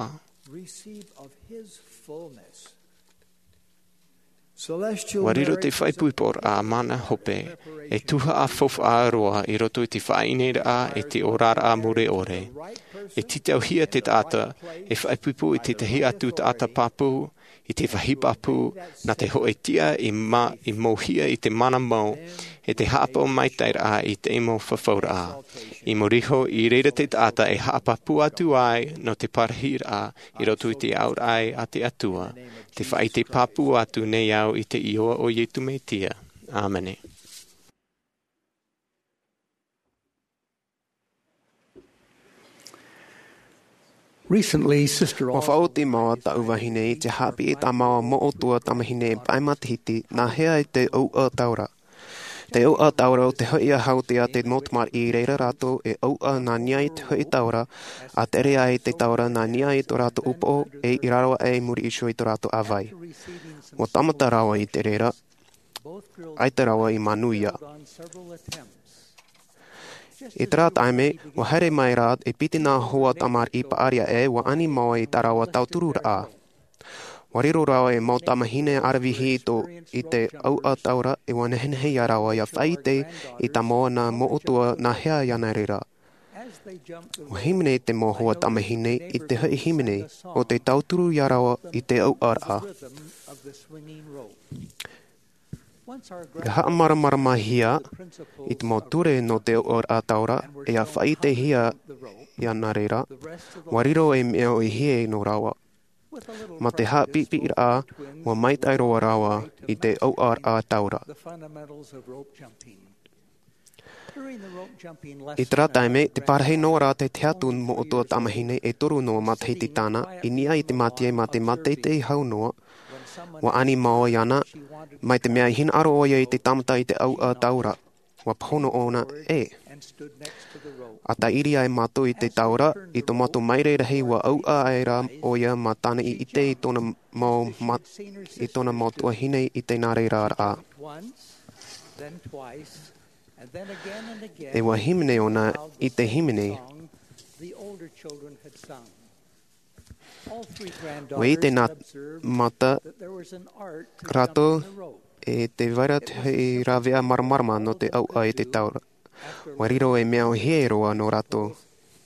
Wariro te whaipuipor a mana hope, e tuha a fof a roa I roto I te whainera a e te orara a mure ore. E titau hia te taata, e whaipuipo I te tehi atu taata papu, I te whahipapu, na te hoe tia I mohia I te mana mau, e te hapa maitai a I te imo whawhaura a. I moriho I reira te taata e hapa pu atu ai no te parahir a I roto I te aur ai a te atua. Te whai te papu atu nei au I te ioa o Ietu me tia. Āmene. Recently, Sister Wa whao te maua ta uwahine I te hapi e ta maua mo o tua tamahine e paimatihiti nā hea I te au a taura. Te au a taura o te hoi a hautea te motumar I reira rato e au a nā nia I te hoi taura, a te rea I te taura nā nia I tō rato upo e I raroa e muri iso I tō rato awai. Wa tamata rawa I te reira, ai te rawa I manuia. I tērā taime, wa haere mai rāt e piti nā hoa tamar I paaria e wa ani maua I tarawa tauturu rā. Wariro rawa e mau tamahine arawihi I te au a taura e wa nehenhei a rawa ia whaite I ta moa nā mootua nā hea iana rera. Wa himene te mo hoa tamahine I te hei himene o te tauturu ia rawa I te au a rā. Ke haa maramarama hia I te mo ture no te au a taura e a whaite hia iana rera, wariro e mea o I hie no rawa. Ma te haa pipi rā, wa maitai roa rawa I te au a taura. I tērā taime, te parahe no rā te teatu mo o toa tamahine e toru noa matahiti tāna, I nia I te matie ma te mateite I hau noa, wa ani maua iana, mai te mea hin aro oia I te tamata I te au a taura, wa pono ona e. A ta iria e mato I te taura, I to mato maire rahi wa au a aera oia ma tāna I ite I tōna mau tuahine I te nare rā rā. E wa himene ona I te himene, Wei te nā mata rato e te wairat hei rawea maramarama no te au ai te taura. Wariro e mea o he roa no rato.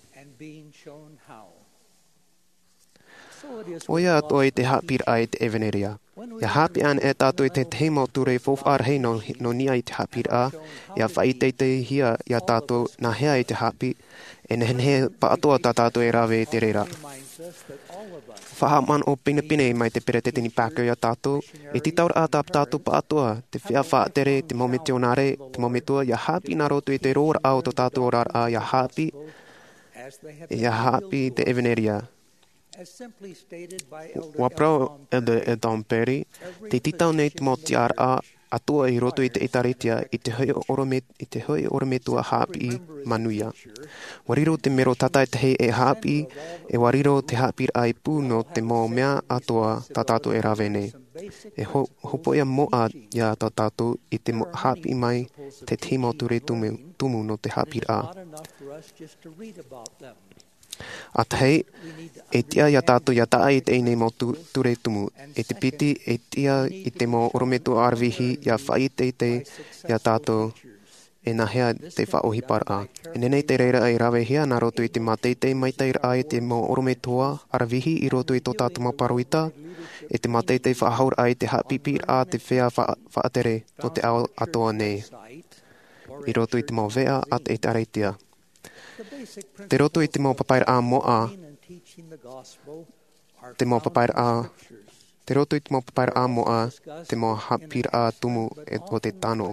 Oia ato i te hapir ai te eveneria. Ia hapi an e tātou i te teimo ture fof ar hei no nia i te hapir a. Ia whaitei te hia ia tātou na hea i te hapi. E nehen he pa atoa tā tātou e rawe i te reira. Whahaman o pine mai te pere te tini pākau ia tātou. E ti taura ata tātou pa atoa. Te whea whaatere, te mometeo nare, te mometua. Ia hapi nā roto i te roar au to tātou orar a. Ia hapi te eveneria. Waprau e Don Perry, te titau nei te moti ar a atua i roto i te itaritia i te hoi orometua hapi manuia. Wariro te mero tatai te hei e hapi, e wariro te hapi ai pū no te mō mea atoa tātātou e rawe nei. E hopoia moa ia tātātou i te hapi mai te timo ture tumu no te hapi a. At hei, e tia ia tātou ia taa i te einei mō ture tumu. E te piti, e tia i te mō orometu arvihi, ia whai te ia tātou, e nahea te whaohi par a. E nenei te reira ai rawe hia, nā roto i te mateitei maitai a i te mō orometua arvihi i roto i tō tātou mō paruita, e te mateitei whahaur ai te hapipir a te whea whaatere no te ao atoa nei. I roto i te mō vea at e tareitia. Te roto i te mō papaira a moa, te mō papaira a, te roto i te mō papaira a moa, te mō hapir a tumu e o te tano.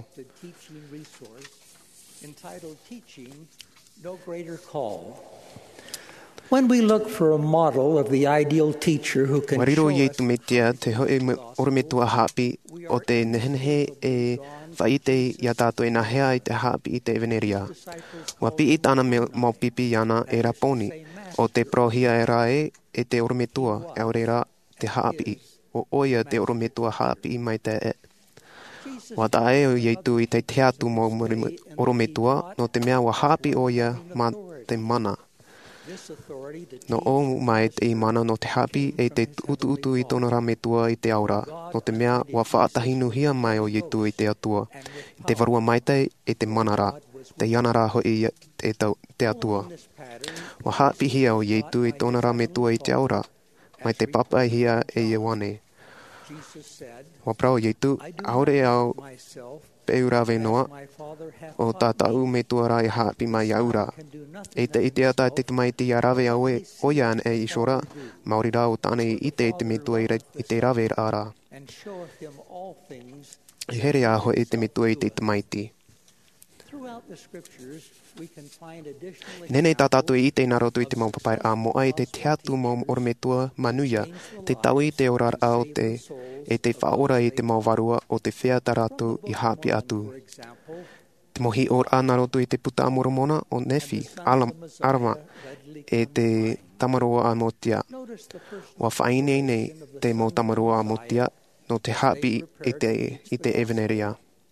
When we look for a model of the ideal teacher who can Wariro show i us tumetia te hoi orometua hapi o te nehenhe e whaitei ia tātou e nahea i te hapi i te eveneria. Wa pi i tāna mō pipi iana e raponi o te prohia e rae e te orometua e aurera te hapi o oia te orometua hapi i mai te e. Wa tae o ieitu i te teatu mō orometua no te mea wa hapi oia ma te mana. No o mai te imana no te hapi e te utu i tōna rametua i te aura. No te mea wa whaatahinu hia mai o ieitu i te atua. I te varua maitei e te manara. Te ianara hoi i te atua. Wa hapi hia o ieitu i tōna rametua i te aura. Mai te papai hia e wane. Wa prau ieitu, aore au peurawe noa o tātau me tuara i hapi mai aura. E te ite ata te mai te rawe au e oia an e isora, maori rau tāne i te metua i te rawe ara. I here aho e te metua i te maiti. Nenei tātātou i te naroto i te mau papai a moa i te teatu mō orometua manuia, te tau i te orar au e te whaora i te mau varua o te whea taratu i hapi atu. Te mohi or anaroto i te puta amoromona o Nefi, Arama, e te tamaroa a motia. Wa whainei nei te mō tamaroa a motia no te hapi i te eveneria.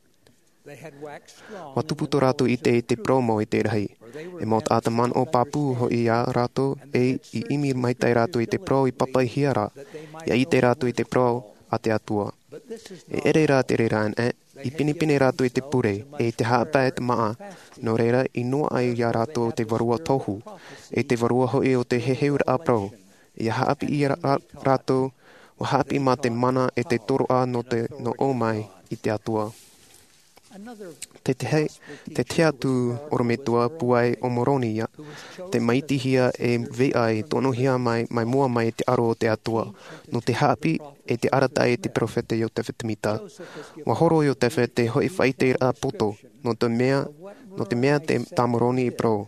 Wa tuputo rato i te promo i te rahi. E mōt ataman o papu ho i a rato e i imi maitai rato i te pro i papai hiara. Ia i te rato i te pro a te atua. E ere rā te reira an e, i pinipine rato i te pure, e te hapa e te maa, no reira i noa ai i a rato o te varua tohu, e te varua hoi o te heheur a pro. Ia haapi i rato, wa haapi ma te mana e te toro a no o mai i te atua. Te teatu orometua puai o Moronia, te maitihia e veai tonohia mai mua mai te aro o te atua, no te hapi e te arata e te profete Iotefe Temita. Wa horo Iotefe te hoi whaite a poto, no te mea te tamoroni i pro.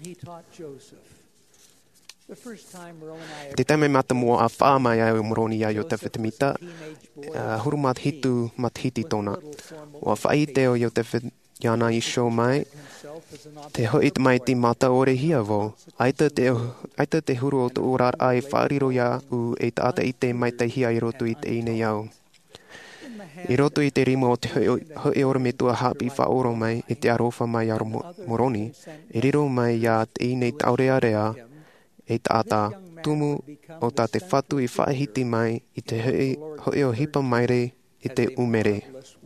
Te taime mata mua a whaamai au Moroni a Iotefe Temita, hurumat hitu mathiti tona. Wa whaite o Iotefe Iana i show mai, te hoi te mai ti mata ore hia vo. Aita te huru o te orar ai whaariro ia u e taata i te mai te hia i roto i te ine iau. I roto i te rimo o te hoi orometua hapi whaoro mai i te arofa mai aro Moroni, i riro mai ia te ine taurea rea, e taata tumu o ta te whatu I whaahiti mai I te hoi o hipa maire I te umere.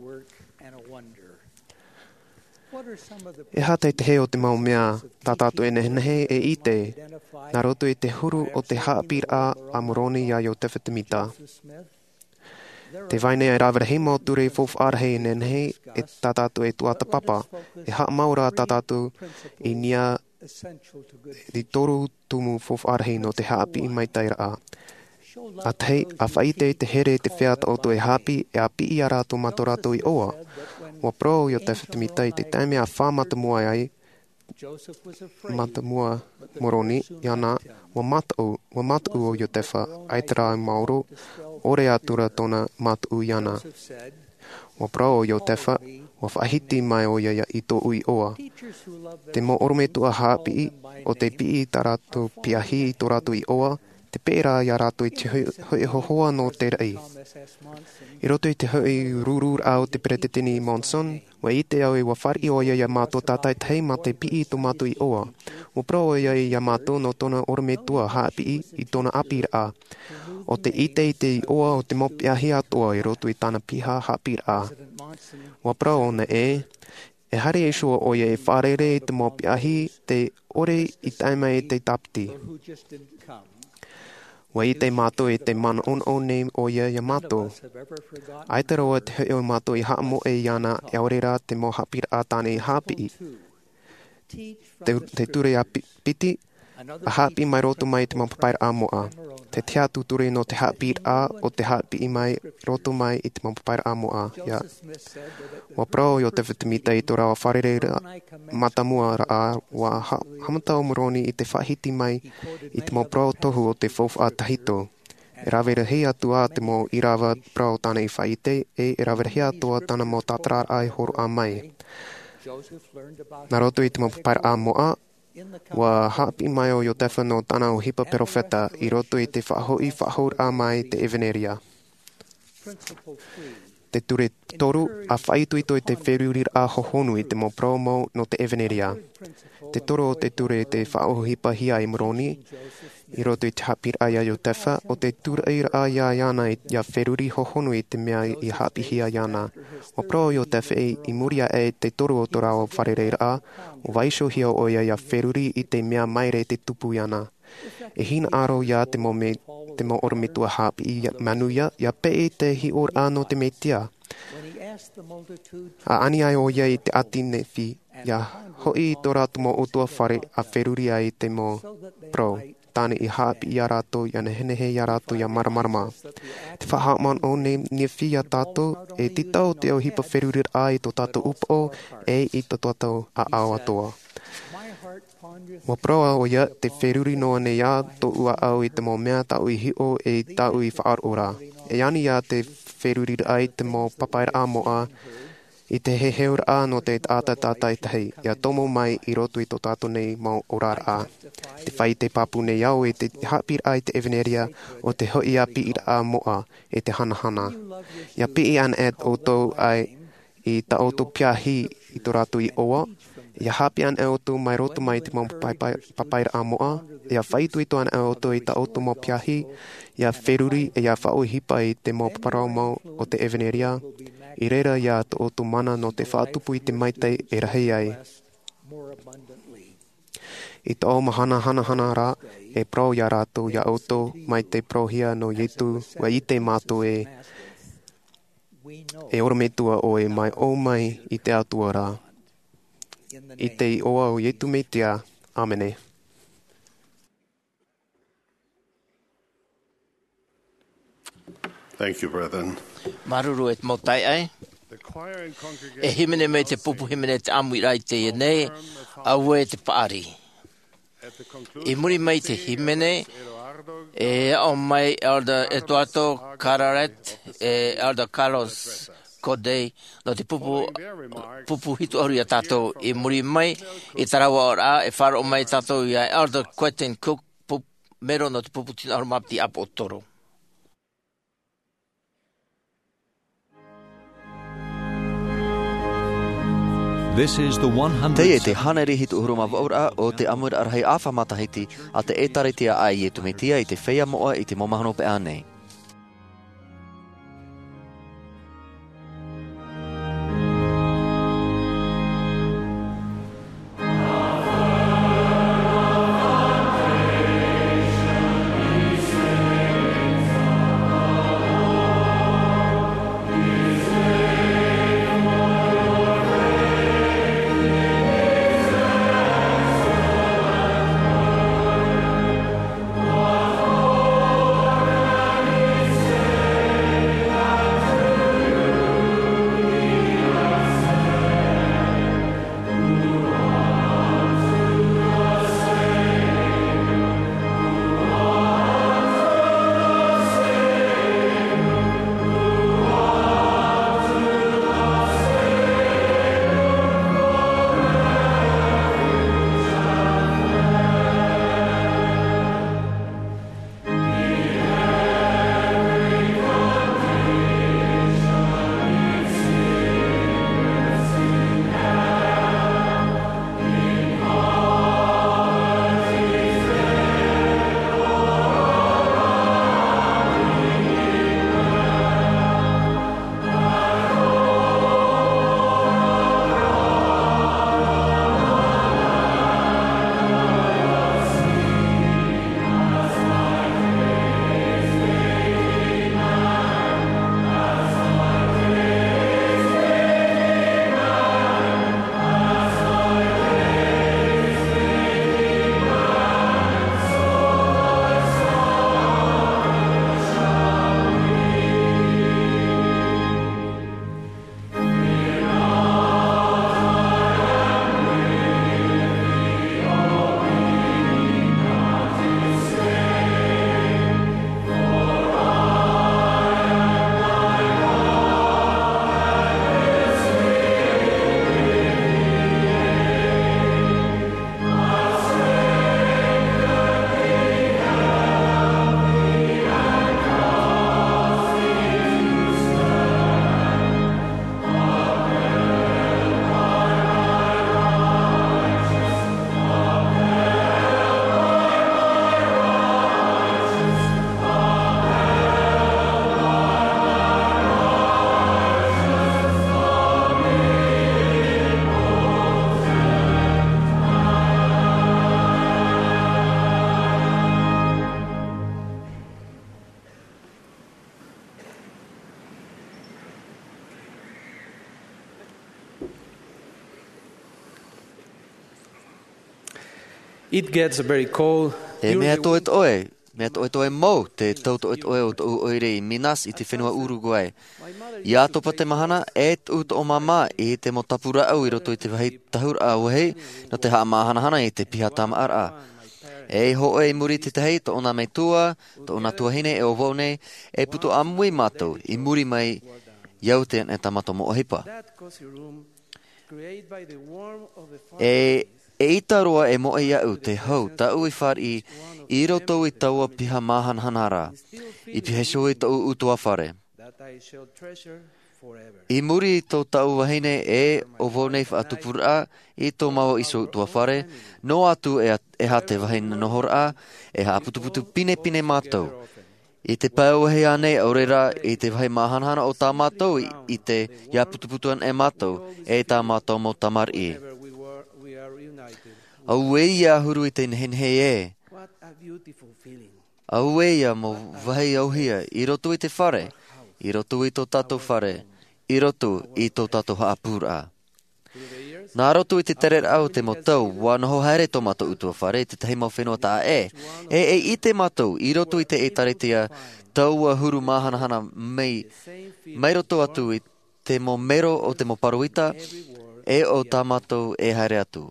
E hata te he o te mau mea, tā tātou e nehe e ite, nā roto I te huru o te haapira a Moroni ia o te whatamita. Te vaine ai rawera he mau ture fof arhe e nehe e tā tātou e tuata papa, e haa maura tā tātou I nia I toru tumu fof arhe no te haapi I mai taira a. A tei, a whaite te here te whiata o e hapi e a pi I a rātou mato rātou I oa. Wa pro I o te whatamita I te taime a whāmata mua ai, mata mua Moroni, iana, wa matu o I o te wha, ai te rā Mauro, ore atura tona matu iana. Wa pro I o te wha, wa whahiti mai o ia I tō ui oa. Te mo orometu a haapi o te pi I tā rātou piahi I tō rātou I oa, te pērā I a rātou I te hoi hohoa no te rei. I roto I te hoi rūrūr au te peretetini monson, wa I te au I wa whari o ia mātou tātai tei ma te pi tō mātou I oa. Wa pro ia I mātou no tōna orometua haapi I tōna apira a. O te ite I te I oa o te mopi ahi atoa I roto I tāna piha hapira a. Wa pro ona e hare e shua o ia e wharere I te mopi ahi te ore I taima e te tapiti. Wa I te mātou e te mana o nei o ia mātou. Ai te roa te hoi o mātou I haa mo e iana e aurera te mo hapira a tāne I hapi. Te ture a piti, a hapi mai roto mai te mapapaira a moa. Te tea tuture no te hapi a o te hapi mai roto mai I te mapapaira a moa. Wa pro I o te vitamita I tō rao wharereira matamua ra a wa hamata o Moroni I te whahiti mai I te mo pro tohu o te fof a tahito. E rawera hei atua te mo I rawa pro tāna I whaite e rawera hei atua tāna mo tātara ai horo a mai. Nā roto I te mapapaira a moa, wa hapi mai o yo te whano tāna o hipa perofeta I roto I te whahor a mai te Eveneria. Te ture toru a whaituito I te wherurir a hohonu I te mo promo no te Eveneria. Te toro o te ture te whaohipa hia I Moroni, I roto I te hapir a ia o te wha, o te tura ira a ia iana I ia wheruri hohonu I te mea I hapi hia iana. O pro I o te whei I muria e te toru o tora o wharereira a, o waisho hia o ia wheruri I te mea maire te tupu iana. E hina aro ia te mo orometua hapi I manuia, ia pei te hi or ano te metia. A ani ai o ia I te ati nefi, ia hoi I tō rātu mo utua whare a wheruri ai te mo pro. Tāne I hapi I a rātou, ia nehenehe I a rātou, ia maramarama. Te whahaman o ne whi a tātou, e titau te au hipa wherurir ai tō tātou upo, e I tō tātou a au atoa. Wa proa o ia te wheruri noa ne ia tō ua au I te mo mea tau I hio e tau I whaarora. E ani ia te wherurir ai te mo papaira a moa, I te heheur a no te ata tātai tahi, ia tomo mai I roto I tō tātou nei mau orar a. Te whai te papu nei au e te hapir ai te Eveneria o te hoi a piir a moa e te hanahana. Ia pii an et o tō ai I ta o tō piahi I tō rātou I oa, ia hapi an e o tō mai roto mai te mau papaira a moa, ia whaitu I tō an e o tō I ta o tō mau piahi, ia wheruri e ia whaoi hipa I te mau paparau mau o te Eveneria, I reira ia tō o tō mana no te whaatupu I te maitei e rahi ai. I tō mahana hana rā, e prau ia rātou ia auto, mai te prohia no yetu, wa I te mātou e orometua o e mai o mai I te atua rā. I te I oa o yetu me tia. Amene. Thank you, brethren. Maruru et motai ai. E himene me te pupu himene te amu I rai te nei, au e te paari. I muri mai te himene, e o mai Elder Eduardo Cararet, e Elder Carlos Codei, no te pupu hitu auri a tātou. I muri mai, I tarawa ora, e whara o mai tātou I Elder Quentin Cook, mero no te pupu tina aru mapti apo o toro. This is the Te 100th te haneri hitu huruma vaura o te amur arhei awha matahiti a te e taritia ai e tumetia i te whea moa i te momahano pe anei. It gets very cold. E mea toet oe, mea toet oe mau, te tau toet oe o tau oire i Minas i te whenua Uruguay. Ia topa te mahana, e ut o mama i te mo tapura au i roto i te wahi tahura au hei, no te haa mahana i te piha tama ara. E ho oe i muri te hei, to ona mei tua, to ona tua hine e o vau nei, e puto amui mātou, i muri mai iautean e tamato mo ohipa. E itaroa e moe iau te hau, tau i whari i roto i taua piha mahan hanara, i pihe show i tau utua whare. I muri i tō tau wahine e o vonei whaatupura i tō mawa iso utua whare, no atu e ha te wahine nohora, e ha putuputu pine pine mātou. I te pau hei anei aurera i te wahi mahanhana o tā mātou i te ia putuputuan e mātou, e tā mātou mo tamar i. Au e ia huru i te nhenhei e. Au e ia mo wahi auhia i roto i te whare, i roto i tō tātou whare, i roto i tō tātou haapura. Nā roto i te tere au te mo tau, wā noho haere tō mātou utua whare, te tahi mau whenua tā e. E i te mātou, i roto i te e taretia, tau a huru māhanahana mei roto atu i te mo mero o te mo paruita, e o tā mātou e haere atu.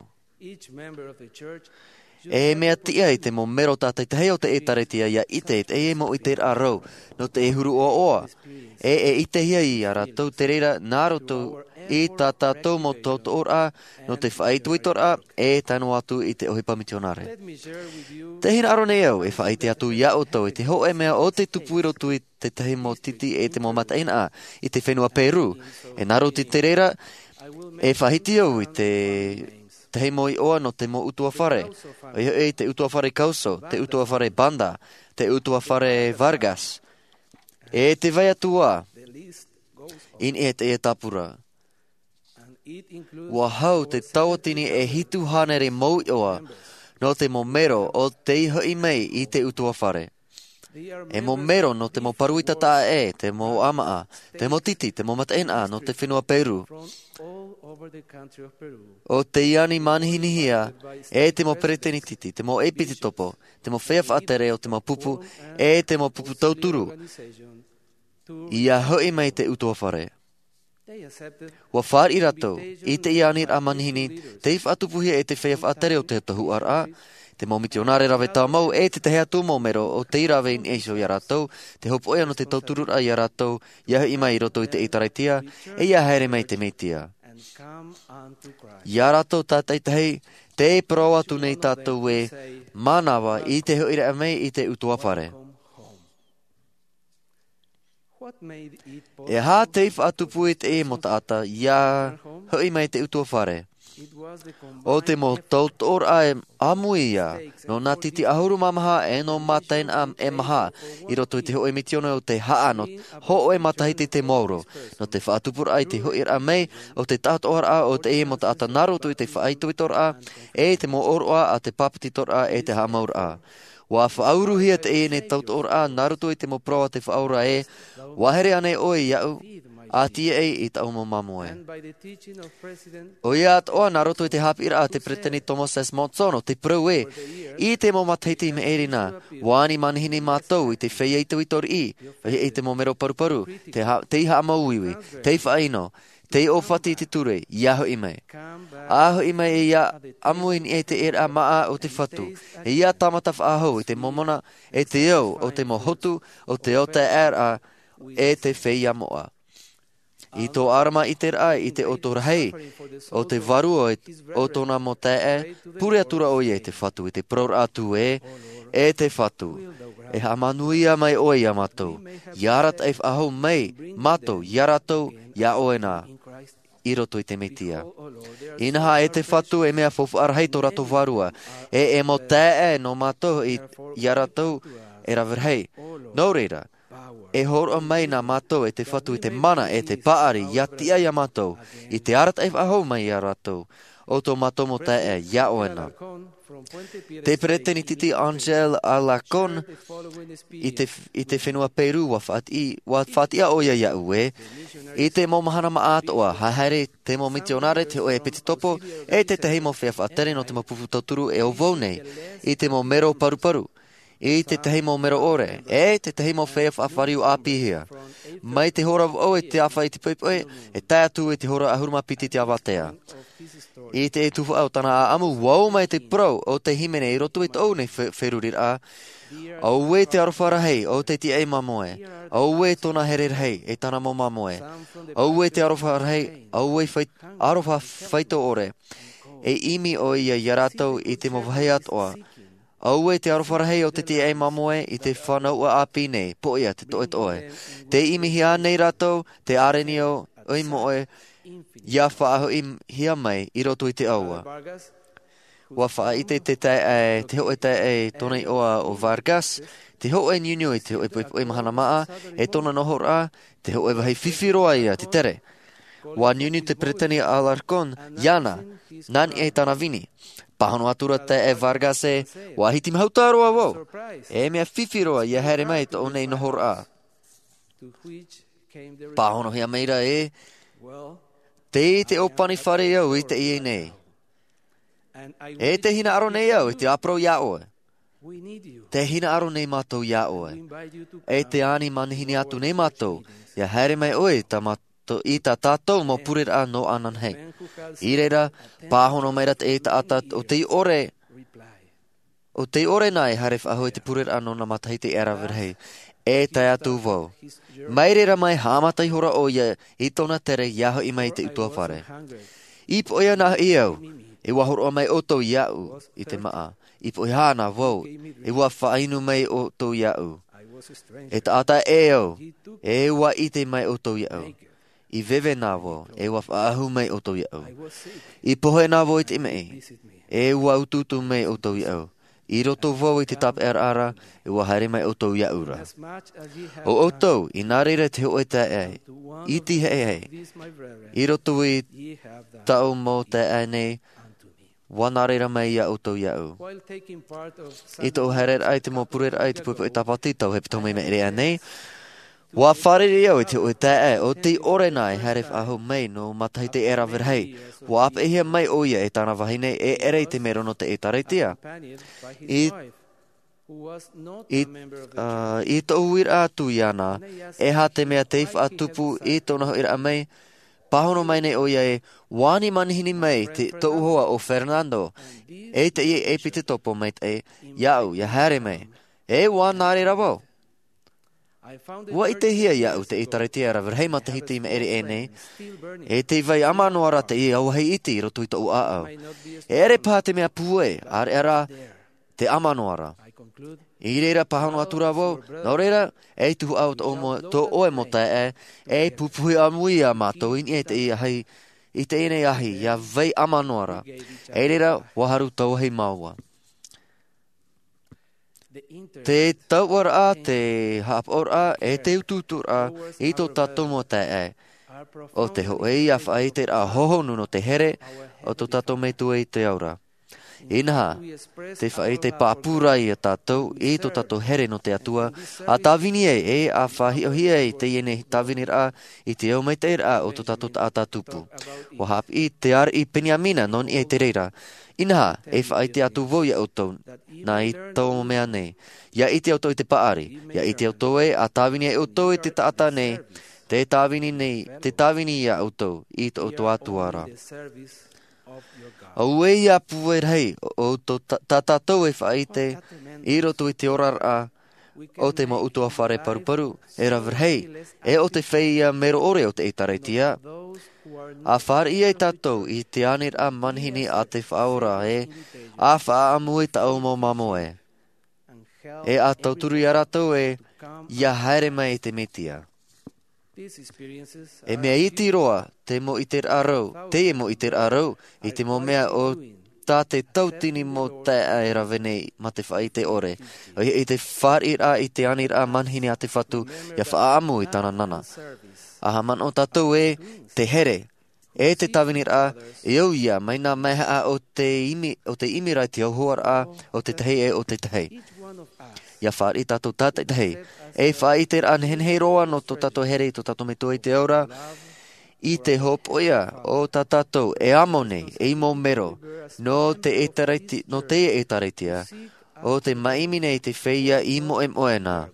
E mea tia i te mo mero tātai te hei o te e taretia ia ite e mo i te arau, no te e huru o oa. E ite hia i ara tau te reira nā roto i tā tātou mo tōt ora, no te whaituitora e tanu atu i te ohipa misionare. Te hina aro nei au e whaite atu ia o tau i te ho e mea o te tupu i roto i te tahi mo titi e te mo mataina i te whenua Peru. E nā roti te reira, E whahiti au I te hei moi oa no te mo utua whare. E te utua whare Kauso, te utua whare Banda, te utua whare Vargas. E te vai atua, in e te e tapura. Wa hau te tauatini e hitu hanere mau oa, no te mo mero o te iho I mei I te utua whare. E mo mero no te mo paruita taa te mo amaa, te mo titi, te mo matena no te whenua Peru. O te iani manhinihia, te mo pereteni titi, te mo epiti topo, te mo whea whaatere o te mo pupu, te mo pupu tauturu. Ia hoi mai te utua whare. Wa whar I rato, I te iani a manhini, te whaatupuhia te whea whaatere o te tahu ara, te mo mitionare rawe tāmau, te hea tūmo mero o te irawe in eiso I ratou, te hopo ea no te tauturura I ratou, ia hoi mai I roto I te itaraitia, ia haere mai te meitia. Ia ratou tātai tahei, te pro atu nei tātou manawa I te hoire a mei I te utua whare. E hā te whaatupu te mo taata, ia hoi mai te utua whare. O te mo tautor amui ia, no nā titi ahuru mamaha no matain maha, I roto I te hoi mitione o te haa no ho matahiti te mauro, no te whaatupur ai te hoi mei, o te tautor o te mo taata naroto I te whaituitor te mo oroa a te papatitor te hamaur Wa whauruhia te ne tautor naroto I te mo proa te whaura wahere ane oi iau, a tia I tau mo mamoe. O ia at oa naroto I te hapira te preteni Thomas S. Monson o te prau I te mo matahiti me erina, wani manhini mātou I te whea I tuitor I te mo mero paruparu, te iha amauiwi, te whaino, te ofati te ture, iaho I mei. Aho I mei ia amuin te a maa o te whatu, ia tamata whaaho I te momona, te au o te mohotu, o te o te te whea moa. I tō arama I te rai I te otorahei, o te varu o tōna mo te pure atura o te whatu, I te pror atu te whatu. E hamanuia mai oi a matou, iarat eif ahau mei, matou, iaratou, ia oena, I roto I te metia. Inaha te whatu mea fofu arahei tō rato varua, mo te no matou I iaratou raverhei. No reira, horo mai nā mātou te whatu I te mana te paari, ia tia ia mātou, I te arat eif ahau mai ia ratou, o tō mātou mo te ia oena. Te preteni titi Angel Alacon, I te whenua Peru wa whatia oia ia ue, I te mo mahana maatoa, haere te mo mitionare te oe peti topo, te hei mo whea whaatere no te mo pupu tauturu o vau I te mo mero paruparu. I te tehi mo mero ore, te tehi mo whea whawhariu āpihia. Mai te hora o te awha I te pipoe, tai atu te hora ahuruma piti te awatea. I te tufu au tana amu wau mai te pro o te himene I roto I tau nei wherurir au te arowhara hei o te ti mamoe, au tōna herer hei tana mo mamoe, au te arowhara hei, au arowha whaito ore, imi o ia iaratou I te mo wahei atoa. Au te arowhara hei o te ti mamoe I te whanaua api nei, po ia te toe toe. Te imihi nei ratou, te arenio, oi moe, ia whaaho hia mai I roto I te aua. Wa wha I te hoe te tonei oa o Vargas, te hoe niunui, te hoe mahana maa, tona nohora, te hoe wahi whiwhiroa ia, te tere. Wa niuni te preteni Alarcon, Iana, nani tana vini. Pahano atura te Vargas wa hiti mahutaroa wau. Mea whiwhiroa ia here mai to nei nohora. Pahono hia meira te opani whare au I te ie nei. Te hina aro nei au te apro ia oe. Te hina aro nei mātou ia oe. Te ani manihini atu nei mātou. Ia here mai oe I ta tātou mo purera no anan hei. I reira, pāhono meira te ta atat o te ore. O te ore nai haref ahoi te purera no na matai te eraver hei. Tai atu vau. Mai reira mai hāmatai hora o ia I tona tere iaho I mai te utua whare. I po ia na iau. Wahoro mai o tau iau I te maa. I po ia hana vau. Wa whainu mai o tau iau. Ta ata au. Wa I te mai o tau iau. I vewe nāwo, e waf ahu mai o tau iau. I pohe nāwo i te imei, e ua ututu mai o tau iau. I roto vau i te tap ara, e ua haere mai o tau iaura. O tau, I nārere te hoe te e, I ti hei. I roto I tau mō te e nei, wanarera mai ia o tau iau. I tau haere ai te mō purera ai te pupo I tapati tau he pitomei me ere nei, wa wharere au te o te e, o te ore nai haref aho mai no matai te era verhei. Wa ap ehia mai o ia e tāna wahine e ere te mero no te e tareitia. I tō uira atu iana, e ha te mea teif atupu I tōna ira mai, pahono mai nei o ia e, wani manihini mai te tō uhoa o Fernando. E te e pite topo mai te e, iau, ia haere mai. E wā nāre rawau. Wa I te hia iau te itaretia rawer hei matahiti me ere e nei, e te vai amanoara te I au hei iti roto I tau aau. E ere pā te mea pue, ar era te amanoara. I reira pahano atura wau, nau reira, e tuhu au tō oe mo tae e pupuhi amui a mātou in e te I ahai, I te ene ahi, ia vai amanoara. E reira, waharu tau hei maua. Te tauara te hapora e te ututura I tō tatou mo te e. O te hoei a whai te a hohonu no te here o tō tatou me tu e te aura. Inaha, te whai te pāpura I a tatou I tō tatou here no te atua a tāwini e a whahiohia I te ene tāwini ra I te au mai te ra o tō tatou ta atatupu. O hap I te ar I Penyamina non I te reira. Inaha, e whai te atu voia o tau, nā I tau mea nei. Ia I te au tau I te paari, ia I te au tau e, a tāwini e o tau e te taata nei, te tāwini nei, te tāwini ia o tau, I tau tau atuara. Au e ia puwe rei, o tata tau e whai te, I roto I te orara, o te mo utua whare paruparu, e rawer hei, e o te whaia mero ore o te itareitia. A whare I e tatou I te anir a manhini a te whaora e, a wha amui tau mo mamo e. E a tau turi a ratou e, ia haere mai te metia. E mea I ti roa, te mo I te arau, te e mo I te arau, I te mo mea o tā te tautini mo te aera venei ma te whai te ore. I te whare a I te anir a manhini a te whatu, ia wha amu I tāna nana. Aha man o tatou e, te here, e te tawinir a, e au ia, mai nā meha a o te imirai te auhoar a, o te tahei e o te tahei. Ia whare I tatou tātai tahei. E whai te ra henhei roa no tō tatou here I tō tatou me tō I te aura, I te hopoia o tā tatou e amo nei, e imo mero, no te e tareitia, o te maimi nei te whaia I mo e moena.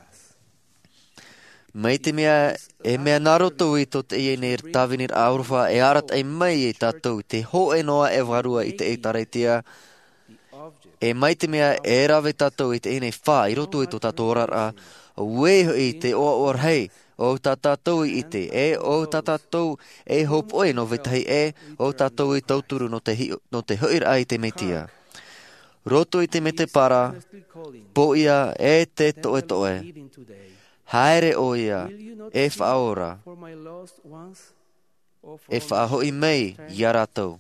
Mai te mea, e mea naroto I tō te ienei tāwinir auruwha e arat ai mai e tātou te ho e noa e warua I te e tareitia. E mai te mea e rawe tātou I te ienei whā I roto I tō tātou orara, weho I te oa hei, o tātou I te e, o tātou e hopoi no vetahi e, o tātou I tauturu no te hoir ai te metia. Roto I te me te para, po ia e te toe. Haere o ia, e whaora, e whahoi mei ia ratou.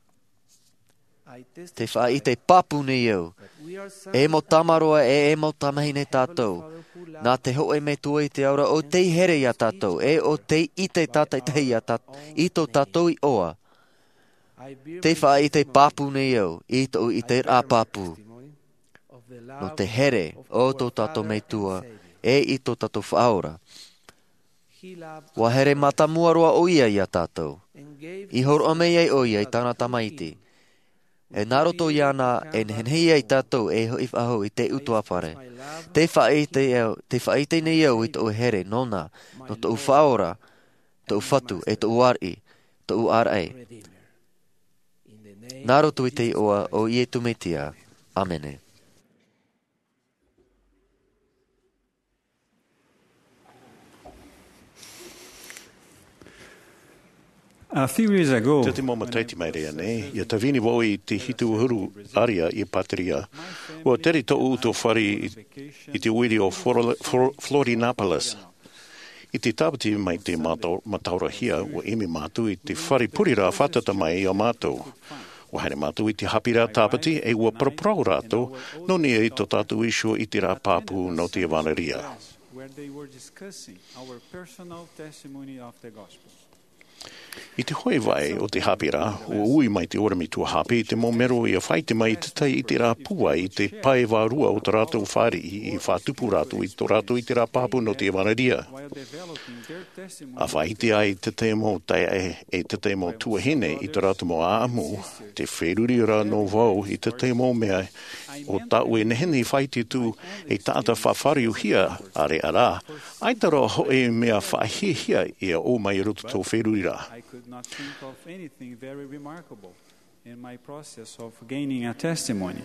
Te wha I te papu ni eu, e mo tamaroa e mo tamahine tātou. Nā te hoe me tua I te aura o te here ia tātou, e o te I te tātai te ia I tō tātou I oa. Te wha I te papu ni eu, I tō I te rā papu. No te here o tō tātou me tua, e I tō tātou whaora. Wa here mata muaroa o ia tātou. I horo ame iei o ia I tāna tamaiti. E naroto iana e henhei ai tātou e hoi whaho I te utua whare. Te whaite nei au I tō here nona, no tō whaora, tō whatu e tō wari, tō arai. Naroto I te oa o I e tumetia. Amene. A few years ago, Te moma taiti mai rea nei, ia tawini wau I te hitu uhuru aria I Pateria. Wa teri tō uto whari I te uiri o Florianopolis. I te tāpati mai te mataurahia o emi mātou I te wharipurira whatata mai o mātou. O haere mātou I te hapira tāpati e ua paraprau rātou, no nia I tō tātou isho I te rā pāpu no te wanaria. Where they were discussing our personal testimony of the gospel. I te hoi vai o te hapira, o ui mai te orami tua hapi, te mō mero I a whaite mai te tai I te rā pua I te pae wārua o te rātou whāri I whātupu rātou I tō rātou I te rā pāpu no te wanaria. A whaite ai te te mō tai e te te mō tuahine I te rātou mō āmu, te wheruri rā no vau I te te mō mea o tāu e nehene I whaite tū e tāta whawhari uhia are arā, aitaro ho e mea whahihia I a o mai roto tō wheruri rā. I could not think of anything very remarkable in my process of gaining a testimony.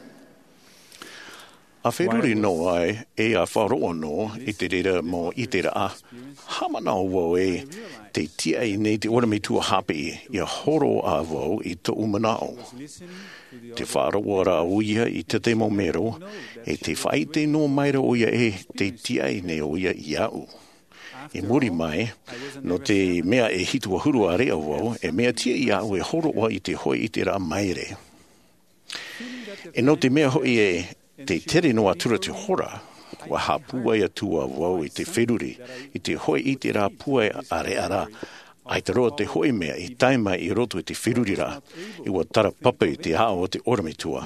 A wheruri no ai e a wharoa no I te rera mō I te rā. Hamana o wau e te tia I nei te orami tua hapi I a horo a wau I te umanao. Te wharoa rā uia I te te mō mero e te whaite no maira o ia e te tia I nei o ia I au. E muri mai, no te mea e hitua huru a rea wau, e mea tia I au e horoa I te hoi I te rā maire. E no te mea hoi e te tere no atura te hora, wa hapua ia tua wau I te wheruri, I te hoi I te rā pua a rea rā, ai te roa te hoi mea I taima I roto I te wheruri rā, I wa tara papa I te hao o te orami tua.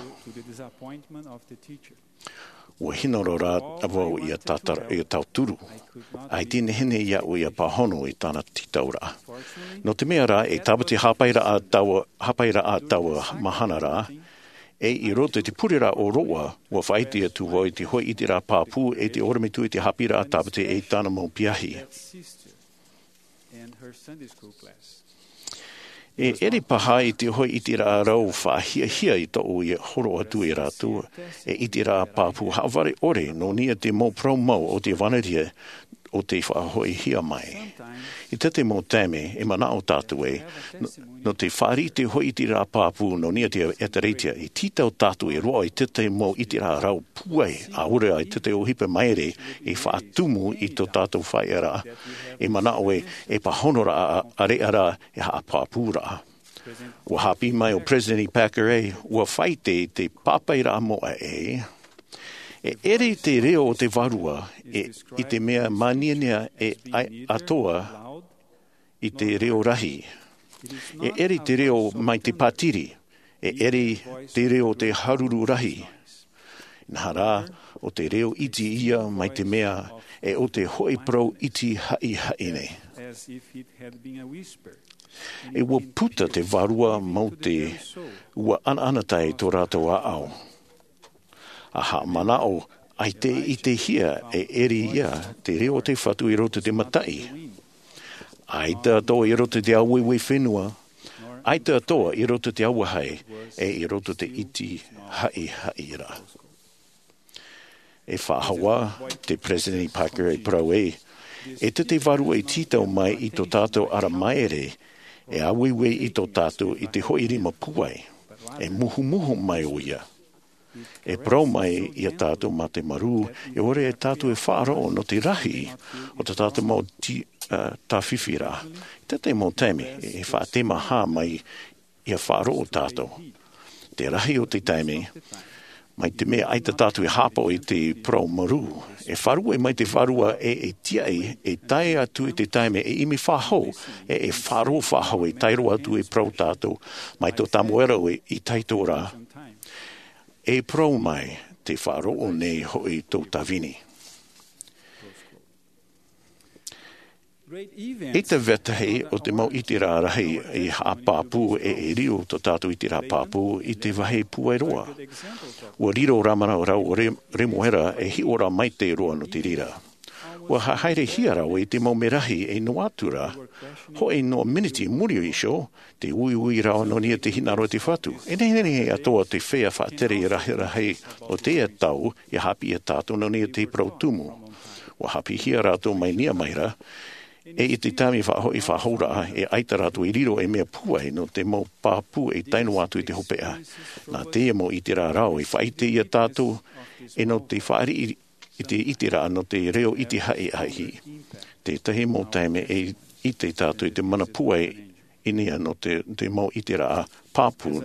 Ua hinoro rā awau I a tauturu. Ai tine hene ia o ia pahono I tāna titau rā. No te mea rā e tāpati hapaira a taua mahana rā, e I roto te purira o roa ua whaiti atu wau I te hoi I te rā pāpū e te oramitu I te hapira a tāpati e tāna mō piahi. E eri paha I te hoi I te rā rau whahia I tō I horo atu e rātua, e I te rā pāpū haware ore no nia te mō promau o te wanaria o te whahoi hia mai. I te mō tame e mana o tātu e, no te whari te hoi I te rā pāpū no nia te etareitia I titau tātu e roa I te mō I te rā rau puai a ure ai te o hipa maere e whaatumu I tō tātou whai ara. E mana o e pahonora a re ara e haa pāpū rā. Ua hapi mai o President Packer e, ua whaite te pāpai rā moa e ere te reo o te varua I te mea maniania e atoa I te reo rahi. E ere te reo mai te patiri. E ere te reo te haruru rahi. Nā rā o te reo iti ia mai te mea e o te hoi pro iti hai nei. E ua puta te varua mau te ua ananatai tō rātou a au. Aha manao ai te I te hia e eri ia te reo te whatu I roto te matai. Ai te atoa I roto te awewe whenua. Ai te atoa I roto te awahai e I roto te iti hai ra. E whahawa te President Parker e prau e te varua I titau mai I tō tātou ara maere e awewe I tō tātou I te hoi rima puai. E muhu mai o ia. E prau mai I a tātou ma te maru, e ore e tātou e whaaro no te rahi o te tātou mau tā whiwhira. Te mō teme e whaatema hā mai I a whaaro o tātou. Te rahi o te taime, mai te mea ai te tātou e hāpau I te prau maru. E wharua mai te wharua e tiai e tae atu I te taime e imi whahau, e wharo whahau e tairo atu e prau tātou, mai tō tamuera I taitora. E prau mai te wharo o nei hoi tō tawini. E te vetahi o te mau I te rā rahi I a pāpū e rio tō tātou I te rā pāpū I te wahi puairoa. Ua riro ramarau rau o remohera e hi ora mai te roa no te rira. Ua haere hiara o I te mau merahi e no atura, ho e no miniti muri iso, te ui rao no nia te hinaro te whatu. E nei atoa te whea whaatere I rahi o te tau I hapi e tātou no nia te prautumu. Ua hapi hiara ato mai nia maira, e I te tami whahoi whahaura e aita rātou I riro e mea puai no te mau pāpū e taino atu I te hopea. Nā te mo I te rā rao e whaite I a tātou e no te whaari I te itira no te reo iti hai ahi. Te tahi mō taime i te tātou i te mana puai inia no te mau itira a pāpū.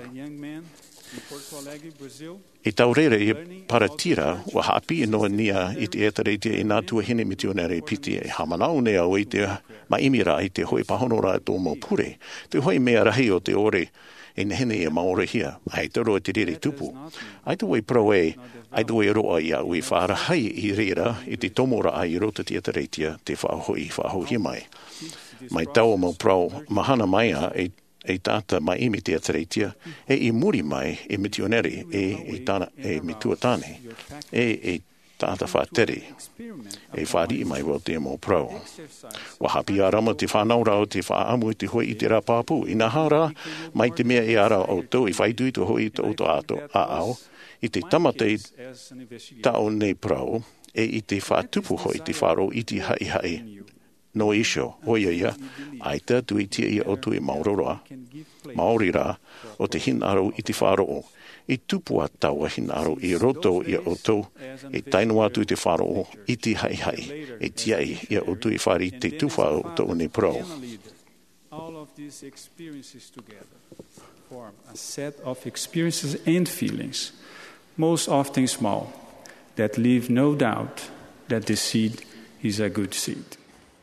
I tau rere i paratira wa hapi no nia i te etarete i nā tua hine misionere piti e hamanau nea o i te maimira i te hoi pahonora tō mō pure. Te hoi mea rahi o te ore e nehene e maore hia. Ai te roa te rere tupu. Ai te wai pro e, ai te wai roa ia ui whaarahai i rera i te tomora ai i rota te etarete te whahohi mai. Mai tau mau pro mahana maia e tata mai imi te atereitia, e i muri mai e misioneri e mituatane, e tata whāteri, e whāri mai wau te mō prau. Wahapi a rama te whanau rao te whaamu i te hoi i te rā pāpū. I nā hara, mai te mea e ara o tau, i whaitu i te hoi i te auto a au, i te tamata i tau nei prau, e i te whātupu hoi te whāro i te hai. No isho, oia ia, aita tui tia ia o tui maurora, maorira o te hinaro i te whāro. I tupua taua hinaro i roto ia o tau, e tainua atu i te whāro i te hai, e tiai ia o tui whāri te tuwhao o tau nei pro. All of these experiences together form a set of experiences and feelings, most often small, that leave no doubt that the seed is a good seed.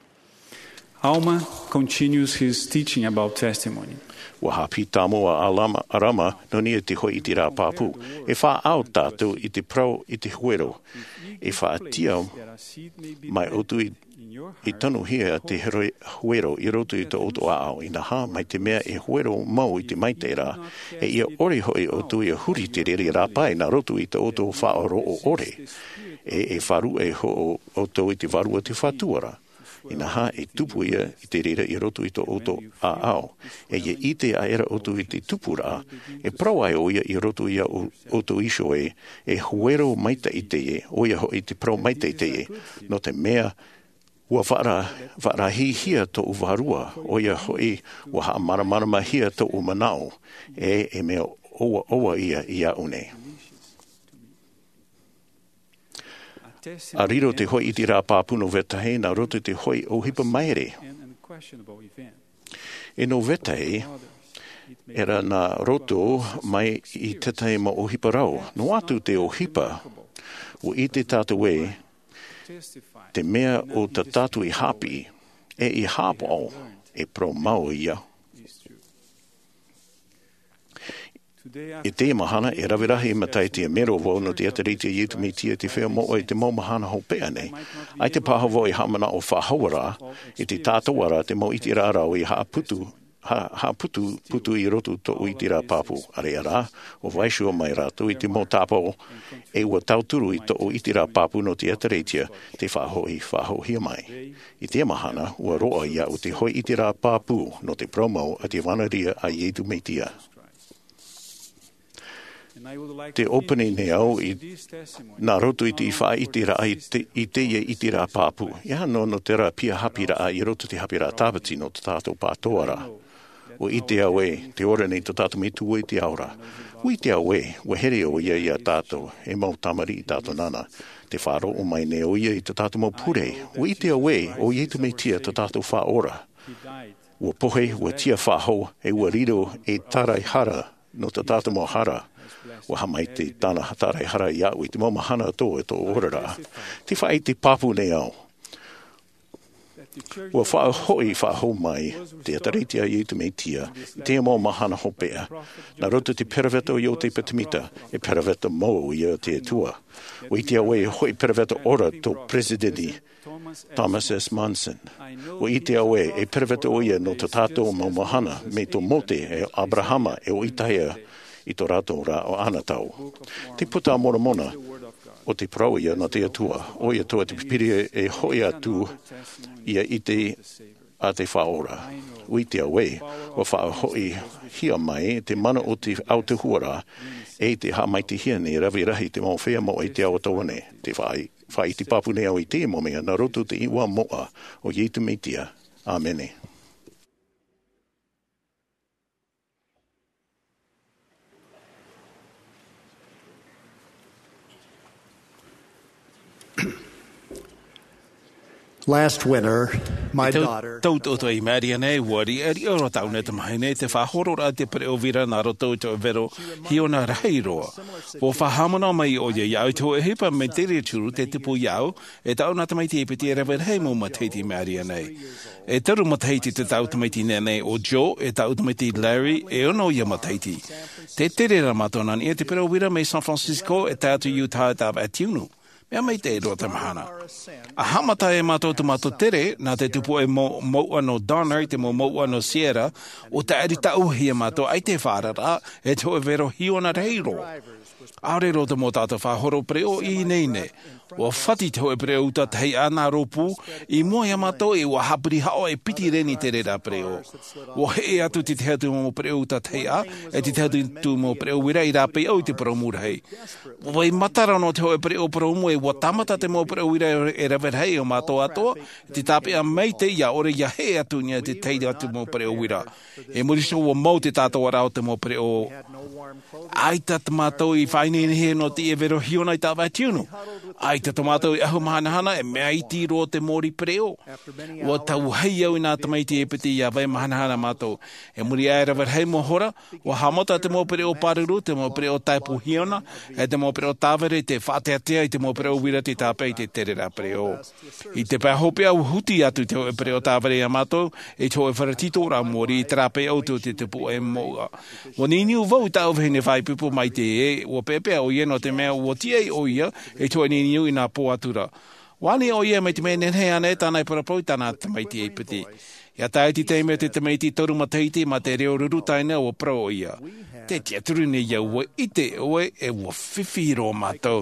Alma continues his teaching about testimony. Wahapi tamoa arama no nia te hoi i te rā pāpū. E wha au tātou i te prau i te huero. E wha atia mai otu i tanu hea te huero i roto i te oto ao. I naha mai te mea e huero mau i te maiteira. E ia ore hoi o tu i huri te rere rapai na roto i te oto wha oro o ore. E wharu e ho o tau i te varua te whatuara. I naha e tupu ia i te rere i roto i to oto a ao. E ia i te aera oto i te tupura, e prau ai o ia i roto ia oto iso e huero maita i te e, o ia ho i te prau maita i te e, no te mea ua whara hia to uvarua, o ia ho i ua haa maramarama hia to umanao, e mea oa ia une. A riro te hoi i te rā pāpuno vetahe na roto te hoi o hipa maere. E no vetahe, era na roto mai i tetahe ma o hipa rau. No atu te o hipa, o i te tātou e, te mea o ta tātou i hapi, e i hapo e pro mau ia. I te mahana e rawirahi matai te mero wau no te atarite i tu me tia te whea mo o i te mau mahana ho pea nei. Ai te paha wau i hamana o whahawara, i te tātawara te mau iti rārau i putu i roto to i te rā pāpu. Are ara, o waishua mai rātou i te mau tāpau e ua tauturu i to o i te rā pāpu no te atarite te whahohia mai. I te mahana, ua roa ia o te hoi i te rā pāpu no te promo a te wanaria a ietu meitia. Te opening ne au i nā roto i te wha i te rā i te rā pāpu. Ia no te rā pia hapira a i roto te hapira tāpati no te tātou pātoara. O i te au e, te ora nei te tātou me tua i te aura. O i te au e, wa here o ia tātou, e mau tamari i tātou nana. Te whāro o mai ne o ia i te tātou mau pure. O i te au e, o i tu me tia te tātou wha ora. Ua pohe, ua tia whāho, e ua riro e tarai hara no te tātou mau hara. Wa hamai te tāna hatarai hara i au i te mau mahana tō e tō orara. Te whai te papu nei au. Ua whao mai te ataritia i tu mei tia, te mau mahana hopea. Na roto te peraweta o te patamita, e peraweta mo i te tua. O i te awe hoi peraweta ora tō presidenti Thomas S. Monson. O i te awe e peraweta o ia no te tātou mau mahana me tō mote e Abrahama e o itaia i tō rātou rā o anatau. Te puta mona o te prau ia na te atua, o ia toa te pipiri e hoi atu ia i te a te whaora. Ui te awe, o wha hoi hia mai, te mana o te Aotehuara, e te hamaiti hia ne rawirahi te mau whea mo i te Aotawane. Te whai te papu ne au i te momea, na roto te iwa moa o Ietu Meitia. Āmene. Last winter, my daughter... Tau to I Maria nei wari eri ora tau ne te mahi nei te whahoro ra te pre o vira na roto to vero hiona rahiroa. O whahamana mai o ia iau to e hipa me tere turu te tipu iau e tau na tamaiti e peti e rewer hei mo mateiti Maria nei. E taru mateiti te tau tamaiti nei o Joe e tau tamaiti Larry e ono ia mateiti. Te tere ra matonan e te pre o vira me San Francisco e tatu Utah tawa atiunu. Mea mai te ero te mahana. A hamata e mato te mato tere, nā te tupu e moua no Donner, te moua no Sierra, o te arita uhi e mato ai te whārara, e to e vero hiona reiro. Aore ro te mo tātou whahoro preo I neine. O whati te hoe preo uta tei ana ropu, I mua ia mato e ua hapuri hao e piti reni te rera preo. O he atu te te atu mo preo uta tei a, e te atu mo preo wira I rape au te promura hei. O e matara no te hoe preo promu e ua tamata te mo preo wira e raver hei o mato atoa, te tape a mei te ia ore ia he atu nia te tei atu mo preo wira. E muriso ua mau te tātou arao te mo preo. Ai ta tomato I whaine he no te e vero hiona I tawa tiunu. Ai ta tomato I ahu mahanahana e mea I tiro te mori preo. Ua tau hei au I nā tamaiti e piti ia vai mahanahana mato. E muri ai rawer hei mo hora, ua hamota te mo preo paruru, te mo preo taipu hiona, e te mo preo tāwere, te whāteatea I te mo preo wira te tāpei te terera preo. I te pai hope au huti atu te o preo tāwere a mato, e to e wharatito ra mori I trape au te tupu e moa. Ua nini u vau tau vene vai pipo mai te e, ua pepe au ia no te mea ua tia I o ia, e to e nini u I nā pōatura. Wani o ia mai te mea nenhei ane tānai parapau tāna te maiti e piti. Ia tai ti teime te te maiti toru mataiti ma te reo ruru taina o pro o ia. Te tia turu ne ia ua ite oe e ua whiwhiro mātou.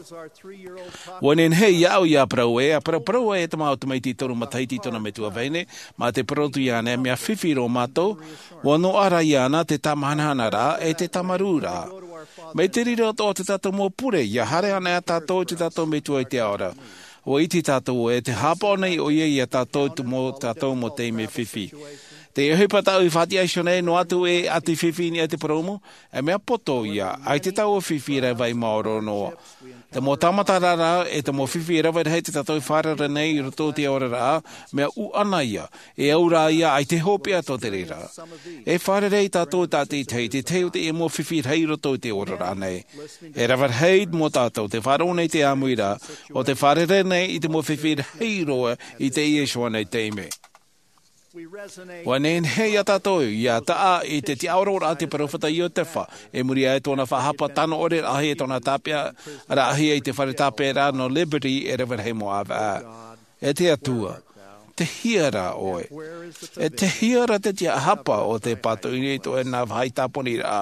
Ua nenhei iau ia pro e, a pro e te mao te maiti toru mataiti tona me tua veine, ma te protu iane mea whiwhiro mātou, ua no ara iana te tamahanana rā e te tamaru rā. Mei te rira o te tato mō pure, ia hare ana a tato te tato me tua I te aora. O iti tātou e te hapa nei o ia tātou mo teime whiwhi. Te ehupata I whati aishone no atu e ati whiwhi ni a te promo, e mea poto ia, ai te tau o whiwhi rei vai maoro noa. Te mo tamata rara e te mo whiwhi rei vai hei te tātou wharara nei I roto te ora rā, mea u ana ia, e aura ia ai te hope ato te rera. E whararei tātou tātei te teo te e mo whiwhi rei roto te ora rā nei. E rawar hei mo tātou te wharo nei te amuira, o te wharare nei I te mo whiwhi rei roa I te Iesua nei teime. Wa nen hei a tātou, ia taa I te te aurora a te parowhata I o te wha. E muri ai tōna whahapa tano ore ahi e tōna tāpea, ara ahi e te whare tāpea rā no Liberty e rewer hei mo awa a. E te atua, te hiara oe. E te hiara te tia hapa o te pato I to e nā whai tāponi rā.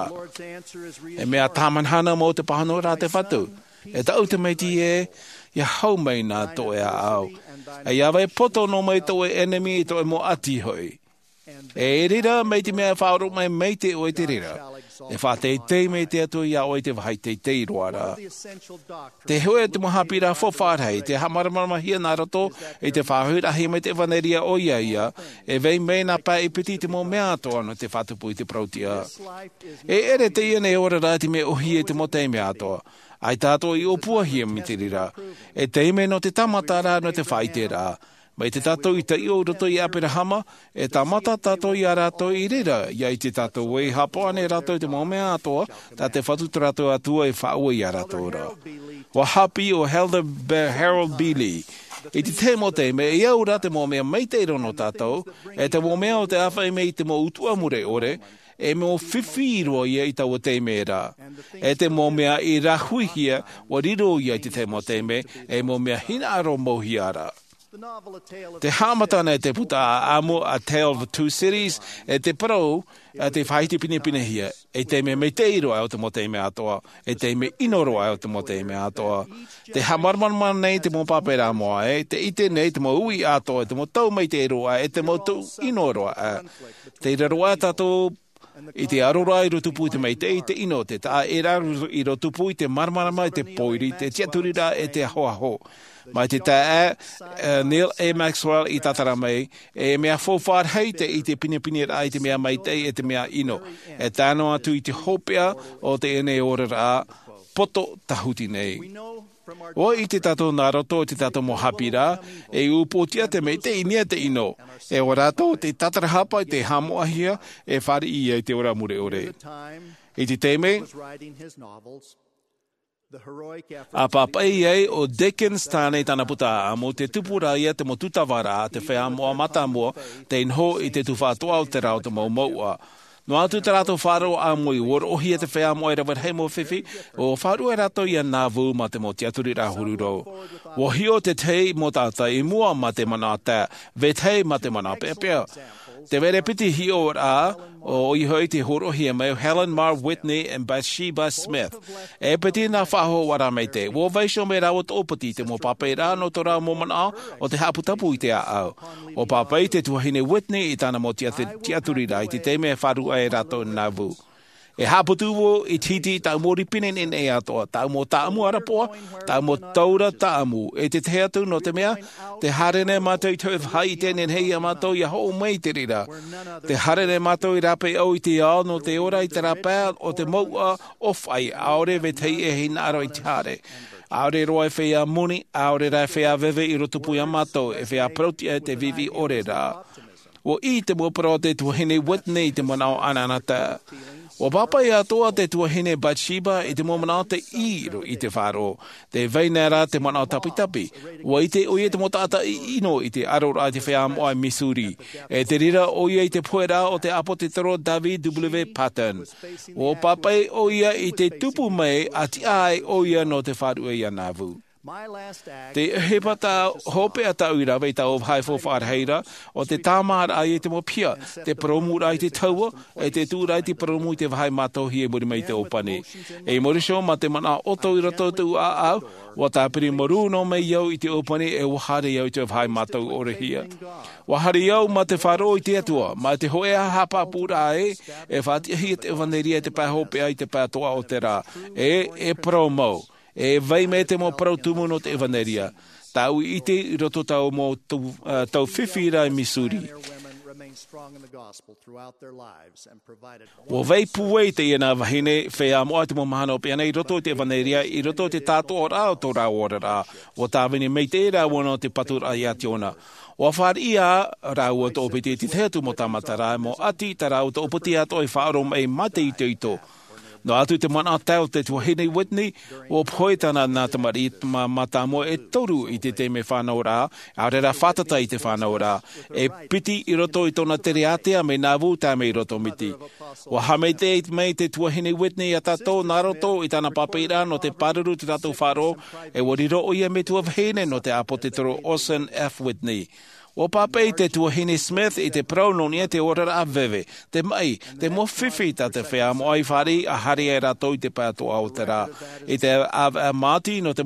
E mea tāmanhana mo te pahano rā te whatu. E tau te meiti e, ia hau mai nā to e a au. E ia vai poto no mai to e enemy I to e mo ati hoi. E rira mei te mea whaoro mai mei te o e te rira. E wha te mei te atu ia o e te wahai te roara. Te hoe te mohapira whawharhei, te hamaramama hia nā rato, e te whahurahi mai te vaneria o ia, e vei mei nā pai piti te mo mea atoa no te whatupu I te prautia. E ere te ia nei ora rāti me ohi e te mo te mea atoa. Ai tātou I opua hia mi te rira. E teime no te tamata rā no te whaite rā. Mai te tātou I te I o roto I apera hama, e tamata tātou I a rātou I rira. Ia I te tātou e hapo ane rātou te mōmea atoa, tā te whatutu rātou atua e whaua I a rātou rā. Wa hapi o Harold Bealey. I te te mo teime, e au rā te mōmea mei te rono tātou, e te mōmea o te awhai mei te mo utua mure ore, e mo whiwhiro ia I tau te mea. E te mo mea I rahuihia wa riro ia I te mo te me, e mo mea hina aro mohiara. Te hamatana e te puta a amo A Tale of Two Cities, e te parau a te whaiti pine hia, e te me te iro au te mo te mea atoa, e te me inoro au te mo te mea atoa. Te hamarmanman nei te mo papera moa e, te ite nei te mo ui atoa, te mo tau mai te iroa, e te mo tau inoro a. Te raroa tato I te arora I rotupu I te mei te ino, te tā e raru I rotupu I te marmarama I te poiri, te tiaturira e te ahoaho. Mai te tā Neil A. Maxwell I tatara mei, e mea fōwhar hei te I te pinepine ai te mea mai te e te mea ino. E tāno atu I te hopea o te ene ora rā, poto tahuti nei. O I te tato nā roto te tato mo hapira, e upotia te mei te inia te ino. E o rato te tatarahapa i te hamoahia e whari ia I te ora mure ore. I te teme, a papai ei o Dickens tānei tana puta mo te tupura ia te mo tutawara te whea moa mata moa te inho I te tuwhātoa o te rao te mau maua. No atu te rato whāro a moi wor ohia te whea moa e rawar hei mo whiwhi o whāro e rato ia nā vū ma te mo te aturi rā hururo. Wo hio te tei mo tāta I mua ma te mana tā, ve tei ma te mana pēpea. Te were piti hi o rā o ihoi te horohia mai Helen Mar Whitney and Bathsheba Smith. E piti nā whaho wara mei te. Wo vaisho me rāo tōpati te mo papai rā no tō rā momana o te haputapu I te au. O papai te tuahine Whitney I tāna mo te aturi rā I te teime e wharua e rato nā vu. E haputuwo I titi tau mo ripinen in e atoa, tau mo taamu arapoa, tau mo taura taamu. E te teatu no te mea, te harene mātou I tau hai tenen hei a mātou I hou mei te rira. Te harene mātou I rape au I te ao no te ora I te rapea o te maua ofai, aore ve tei e hei naro I te hare. Aore roa e whea muni, aore rai whea veve I rotupu a mātou, e whea prautia te vivi ore rā. O I te mo pro te tuahine Whitney te manao ananata. O papai atoa te tuahine Bathsheba I te momana te iro I te whāro. Te veinera te manao tapitapi. Wa I te oie te motata I ino I te arora te whea moa I Missouri. E te rira oie I te puera o te apo te toro David W. Patton. O papai oia I te tupu mei ati ai oia no te whārua I anavu. Te hepata hope a tau I rawe I tau haifo whārheira o te tāmara ai te mo pia, te promura I te taua, e te tūra I te promu I te wahai mātohi e muri mai te opane. E morisho ma te mana oto I rato tu a au, wa tāpiri moru no mei iau I te opane e wahare iau I te wahai mātou orehia. Wahare iau ma te wharo I te atua, ma te hoea hapa pūra e whātiahi te waneria te pāhope ai te pātoa o te rā, e promo. E vai me te mo prautumu no te evaneria. Tau I te I roto tau mo tau whiwhira I Missouri. O vai puei te iana wahine whea moa te mo mahana o peana I roto te evaneria, I roto te tāto o rā o tō rā ora rā. O tāwini mei te rā wana o te patura I ationa. O whāri ia rāua tō piti te teatu mo tamata rā mo ati ta rāu tō piti ato I whaaro mei mate I te ito. No atu te mana tau te tuahine Whitney, o poetana nā tamari matamo e toru I te teme whanau rā, aurera whatata I te whanau rā, e piti I roto I tōna teriatea me nā wūtā me I roto miti. O hamei te mei te tuahine Whitney a tato nā roto I tāna papeira no te paruru te tato wharo, e wariro o ia me tuavhene no te apo te toro Orson F. Whitney. O papei te tuahine Smith I te pronoun ia te ora a veve, te mai, te mo whiwhi ta te whea mo ai whari a hari e rato I te pātoa o te rā. I te a māti no te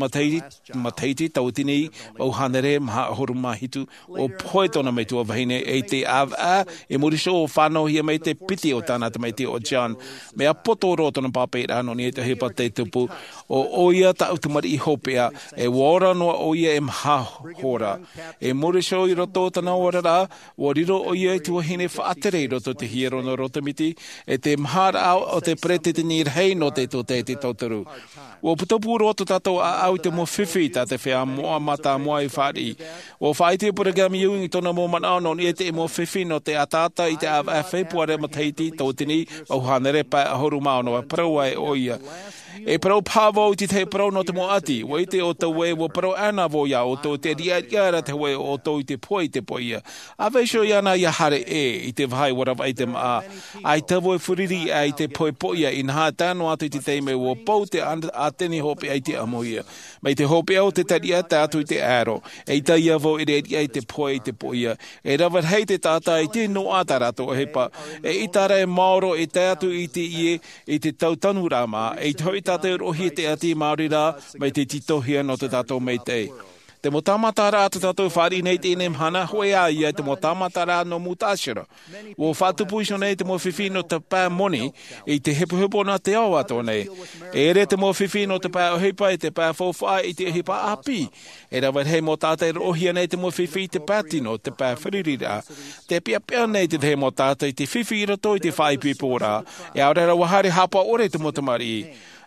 mataiti tautini o hanere maha horu mahitu o poetona me tua vahine e te a e muriso o whanau hia mei te piti o tāna te mei te o John. Me a poto rotona papei rano ni e te hepa te tupu o oia ta utumari I hopea e wora noa oia e maha hora. E muriso I roto tana ora rā, o riro o ia I tuahine whaatere I roto te hiero no rotamiti, e te mahara au o te prete te nir hei no te to te tautaru. O putopu roto tato a au te mo whiwhi ta te whea moa mata moa I whari. O whaite puragami iungi tona mo manao no ni te mo whiwhi no te atata I te awhai puare mataiti tautini au hanere pa ahoru mao no a praua e oia. E parau pāwau ti te parau no te mo ati, wa I te o tau e wa parau ana vo ia o tau te riara te we o tau I te poi te poia. A veisho iana ia hare I te vahai warawa I te maa. Ai tavo e furiri I te poi poia in haa tāno atu I te teime o pau te ateni hope ai te amoia. Mai te hope au te taria tātu I te aro. E ta ia vo I ai te poi te poia. E rawar hei te tātai te no atarato o hepa. E itara e maoro e tātu I te ie I te tautanu rama. E toi tātou rohi te ati Māori rā, mai te titohia no te tātou mei te. Te mo tamata rā te tātou whāri nei te inem hana, hoe a ia te mo tamata rā no mutāshira. O whātupuisho nei te mo whiwhi no te pā moni, I te hepuhepo na te au ato nei. E re te mo whiwhi no te pā ohipa, I te pā whawhai, I te hipa api. E rawa hei mo tātai rohia nei te mo whiwhi te pātino, te pā whiririra. Te pia pia nei te hei mo tātai te whiwhi rato I te whai pipo rā. E aurera wahare hapa ore te mo tamari.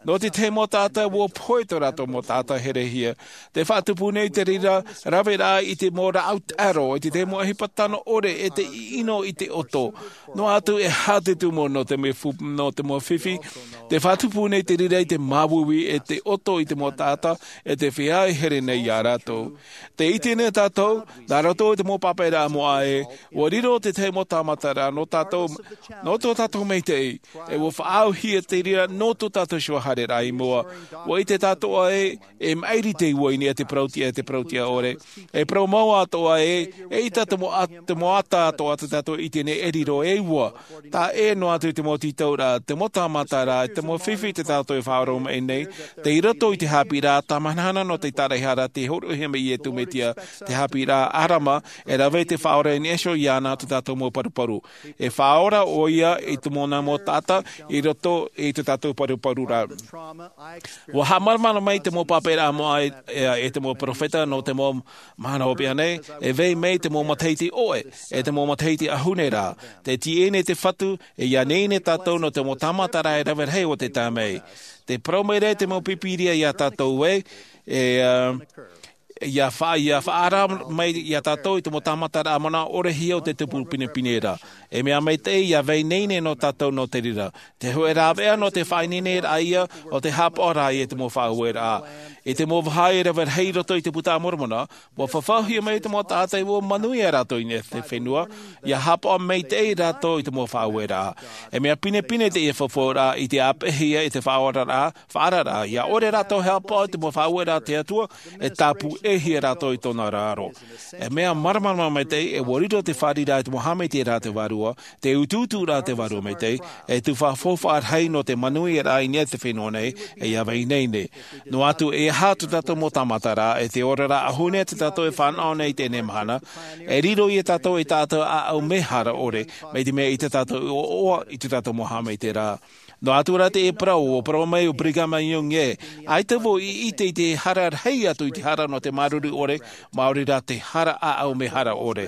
No te te mo tata wo poe to rato mo tata here hia. Te whatupu nei te rira rawe rā i te mo raut aro, i te mo hipatano ore e te ino i te oto. No atu e hate tu mo no te me no te mo whiwhi. Te whatupu nei te rira i te mawui e te oto i te mo tata e te whiai here nei a rato. Te iti ne tātou, nā rato i te mo papeira mo ae, o riro te te mo tamatara, no tātou, no tō tātou mei te i, e wo whaau hia te rira, no tō tātou shua hare rai moa, o i te tātou ae, e mairi te uaini e te prautia ore, e prau mau ato ae, e i tātou mo ata ato atu tātou i tene eriro e ua, tā e no atu te mo titaura, te mo tamatara, te mo whiwhi te tātou e whaaroma e nei, te i rato i te hapi rā, tā manhana no te tarehara, te horu heme i e tumetia, te hapi rā arama, e rawe te whaora e nesho i ana tu tātou mo paruparu. E whaora o ia i te mona mo tata, i roto i te tātou paruparu rā. Wa hamarmana mai te mo papera mo e te mo profeta no te mo mahana hopi anei, e vei mei te mo mateiti oe, e te mo mateiti ahune rā. Te tiene te whatu, e ia neine tātou no te mo tamatara e rawe hei o te tāmei. Te promeire te mo pipiria i a tātou e, ia whaara mai ia tātou i te mo tamatara amana ore hia o te tupu pinepinera. E mea mai te ia vei neine no tātou no te rira. Te hoe rāwea no te whainene a ia o te hapora i te mo whauer a. I te mo whai rewer hei roto i te puta mormona, wa whawhauhia mai te mo tātai wo manui a rato i ne te whenua, ia hapa mai te i rato i te mo whauer a. E mea pinepine te ia whawhora i te apehia i te whaara rā, ia ore rato hapa i te mo whauer a te atua, e tāpu e hia rato i tōna rāro. E mea maramama mai te, e wariro te wharira i te mohame te rā te warua, te ututu rā te warua mai te, e tu whawhawhar hei no te manui rā i ne te whenua nei, e ia vei nei ne. No atu e hatu tato mo tamatara, e te orara ahune te tato e whanau nei tēne mahana, e riro i tato e tato a au mehara ore, mei te mea i te tato o oa i te tato mohame te rā. No atura te e prau, o prau mai o Brigama Young e, ai tevo i te hara hei atu i te hara no te maruru ore, maori rā te hara a au me hara ore.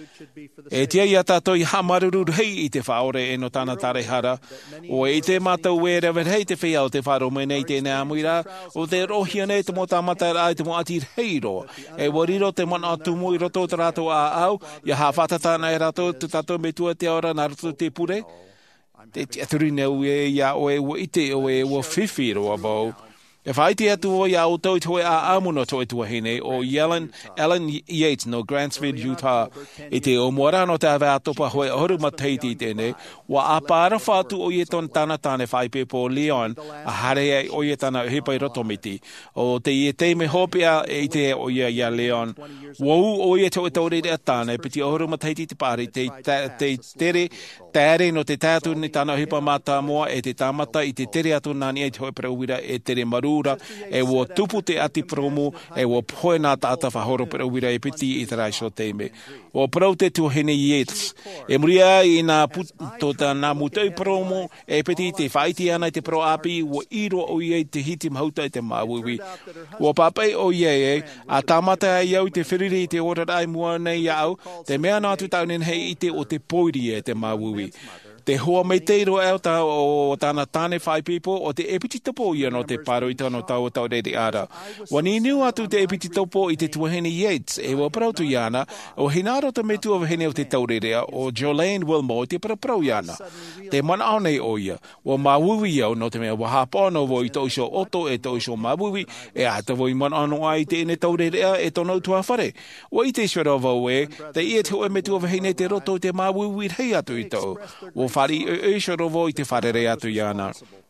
E tia ia tātou i ha maruru hei i te whaore e no tāna tare hara, o e te mātou e rewer hei te whia o te wharo me nei tēnei amuira, o te rohia nei te mo tāmata ai te mo atir hei roa. E wariro te mana atumu i roto te rato a au, ia ha whatatana e rato te tātou me tua te ora nā rato te pure. Te tiaturine ue ia oe ua ite oe ua whiwhi roa bau. E whai te atu o ia o tau toi a amuno toi tua hene o Alan Yates no Grantsville, Utah. I te o moarano te awe atopa hoe oru mateiti tēne, wa a pāra whātu o ie ton tāna tāne whaipepo Leon a harea o ie tāna hipai rotomiti. O te ie teime hopea e te o ia Leon. Wau o ie toi taure rea tāne, piti oru mateiti te pāri, te tere tēre no te tātu ni tāna hipa mata moa e te tāmata i te tere atu nani e te hoe preuwira e tere maru e wo tupu te ati promo e wo poe nā tāta whahoro pero wira e piti i te raisho teime. O prau te tuhene Yates. E muria i nā nā mutau promo e piti te whaiti ana i te pro api wo iro o iei te hiti mauta i te mawuwi. O papai o iei a tāmata ai au te whiriri i te ora rai mua nei au te mea nā tutaunen hei i te o te poiri e te mawuwi. Te hoa mei teiro au tā o tāna tāne whaipipo o te epiti topo ia no te paro i tano tau o tau reiri ara. Wani niu atu te epiti topo i te tuahene Yates e wa parautu iana o hinaro te metu o hene o te tau reirea o Jolene Wilmore te paraprau iana. Te mana au nei o ia, o mawuwi au no te mea wahapa no vo i toisho oto e toisho mawuwi e ata vo i mana anu ai te ene tau reirea e tono tua whare. O i te shwera vau e, te ia te hoe metu o hene te roto te mawuwi rei atu i tau. O whari e shorovo i te wharere atu iana.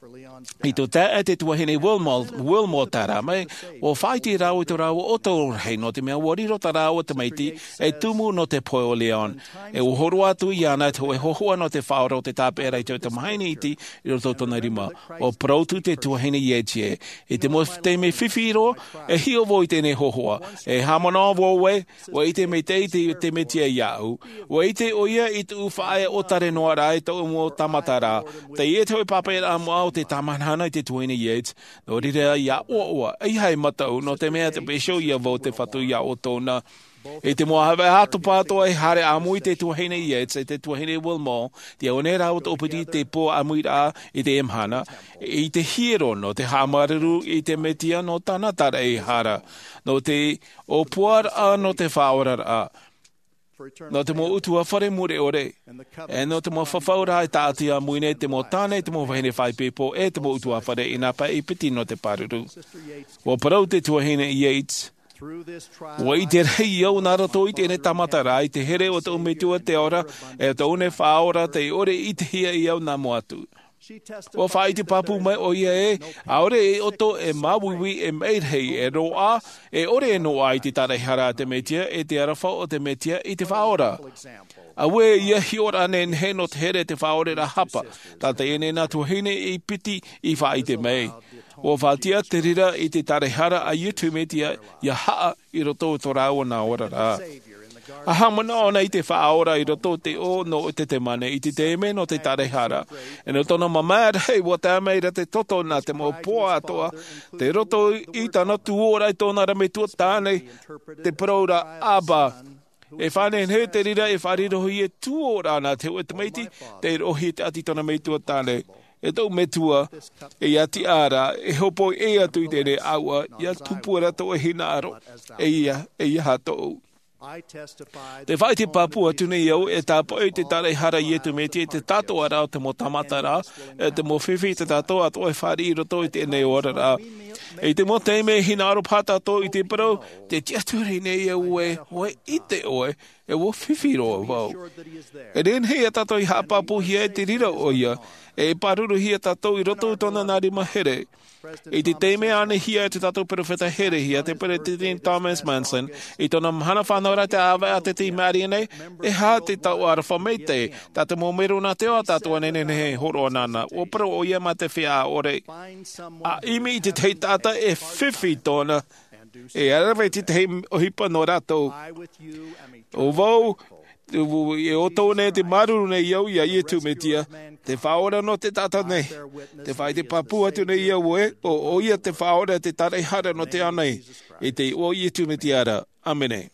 I to tā e te tuahene Wilmore tā rame, o whaiti rau i te rau o tō hei no te mea wariro tā rau o te meiti, e tumu no te poe o Leon. E o horo atu i ana e to e hohua no te whaora o te tāpera i te mahaini iti i roto tōna rima. O proutu te tuahene Yetie. E te mo te me whiwhiro, e hio vo i tēne hohua. E hamana vo we, o i te me te me tia iau. O i te oia i te uwhae o tare noa rai tātou mo tamatara. Te e te papa e amo au te tamanhana i te 20 years. No rira ia oa. Ei hai matau no te mea te pesho ia vo te whatu ia o tōna. E te moa hawe hatu pātoa e hare amu i te tuahine i e te tuahine Wilmore, te one rau te opiti te pō amu i rā i te emhana, i te hiro no te hāmariru i te metia no tanatara e hara, no te opuara no te whaorar a. No te mo utua whare mure ore, e no te mo whawhaura e tātia muine te mo tāne te mo wahine whai pepo e te mo utua whare i napa i piti no te pāruru. Wa parau te tuahine i Yates, wa i te rei au nara tō i tēne tamatara i te here o te umetua te ora e te une whaora te ore i te hia i au nā moatu. Wa whai te papu mai o ia e, a ore e oto e mawiwi e meirhei e roa, e ore e noa i te tarehara te metia e te arafa o te metia i te whaora. A we ia hiora nen he no te here te whaore ra hapa, tata e nena tuahine i piti i whai te mei. O whātia te rira i te tarehara a yutu metia ia haa i roto tō rāua nā ora rā. A hamana ona i te whaora i roto te o no te te mane i te teme no te tarehara. E no tona mamara hei wa tā meira te toto nā te mo poa atoa, te roto i tana tuora i tōna rame tua tāne, te praura aba. E whānen he te rira e wharirohi e tuora nā te ue te meiti, te rohi te ati tona mei tua tāne. E tau metua, e ati ara, e hopo e atu i tere aua, ia tupuara tō e hina aro, e ia hatou. Te whai te papua tune iau e tāpo e te tare hara i etu me te tātou ara o te mo tamatara, e te mo whiwhi te tātou ato e whari i roto i te nei ora rā. E te mo teime hina aro pātātou i te parau, te tiaturi nei iau oe i te oe, e wo whiwhi roa wau. E ren hei a tātou i hapapu hia e te rira o ia, e paruru hia tātou i roto tona nāri mahere. I te teime ane hia te tātou perofeta here hia te President Thomas Manson, i tona mahana whanaura te awa a te ti Māori nei, e hā te tau ara whameite, tātou mō meru nā te o tātou anene he horo anana, o pro o ia ma te whia ore. A imi i te tei tāta e whiwhi tōna, e arawe te tei ohipa no rātou. O vau, e o tōne te maruru nei iau ia i tu metia, te whaora no te tata nei, te whai te papua tu nei iau e, o ia te whaora te tarehara no te anei, e te o i tu metiara. Amene.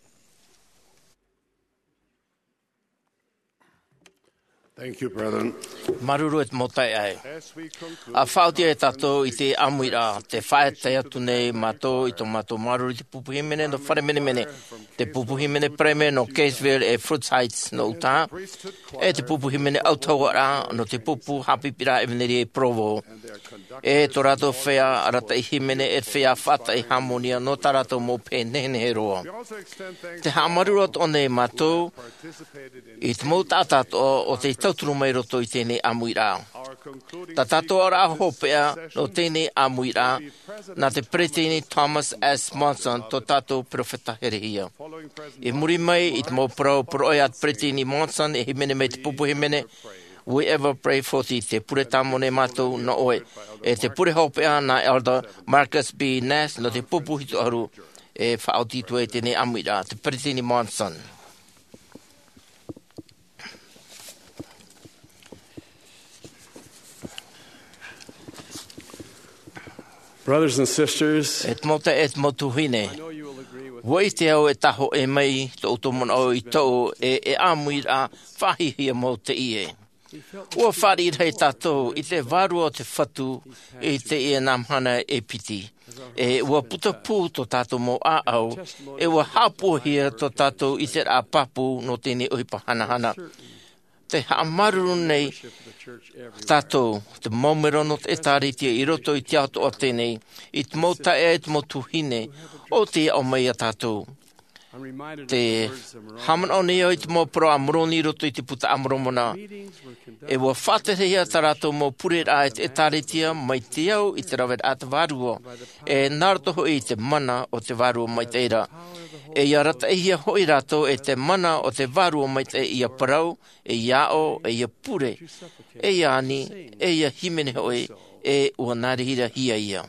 Thank you, Brethren. Maruru et motai ai. A whautia e tato i te amuira, te whaetai atu nei mato i tō mato maruru i te pupuhimene no whare mene, te pupuhimene preme no Caseville e Fruits Heights no Utah, e te pupuhimene Autaua no te pupu hapipira e veneri e Provo. E tō rato whea arata i himene e whea whata i harmonia no tā rato mō pēnene he roa. Te hamarurot o nei mato, i te mō tātato o te tauturu mai roto i tēnei amuira. Tā tātou ara hopea no tēnei amuira, nā te Pretini Thomas S. Monson tō tātou profeta herehia. I muri mai i te mō pro at Pretini Monson e himene me te pupu himene, we ever pray for te pure tamone mātou no oe. E te pure hopea na Elder Marcus B. Nash no te pupu hito aru e whaotitu e tēnei amuira, te Pretini Monson. Brothers and sisters, et mota et motuhine. Wai te au e taho e mai tō utomona o i tō e amuira whahihia mo te ie. Ua whari rei tātou i te varu o te whatu i te ia namhana e piti. E ua puta pū tō tātou mo āau, e ua hāpuhia tō tātou i te rā papu no tēne uhipa hanahana. Te haamaruru nei tātou, te maumero no te etaritia i roto i te auto o tēnei, i te mauta e te motuhine o te o mai a tātou. Te haman o neo i te mōporo amuroni roto i te puta amuromona. E wa whaterehia tā rātou mō pure rā e te etaritia mai te au i te rawet a te varuo. E nārtoho i te mana o te varuo mai te ira. E ia rata e hia hoi rātou e te mana o te varuo mai te ia parau, e ia o, e ia pure, e ia ani, e ia himene hoi, e ua nārihira hia ia.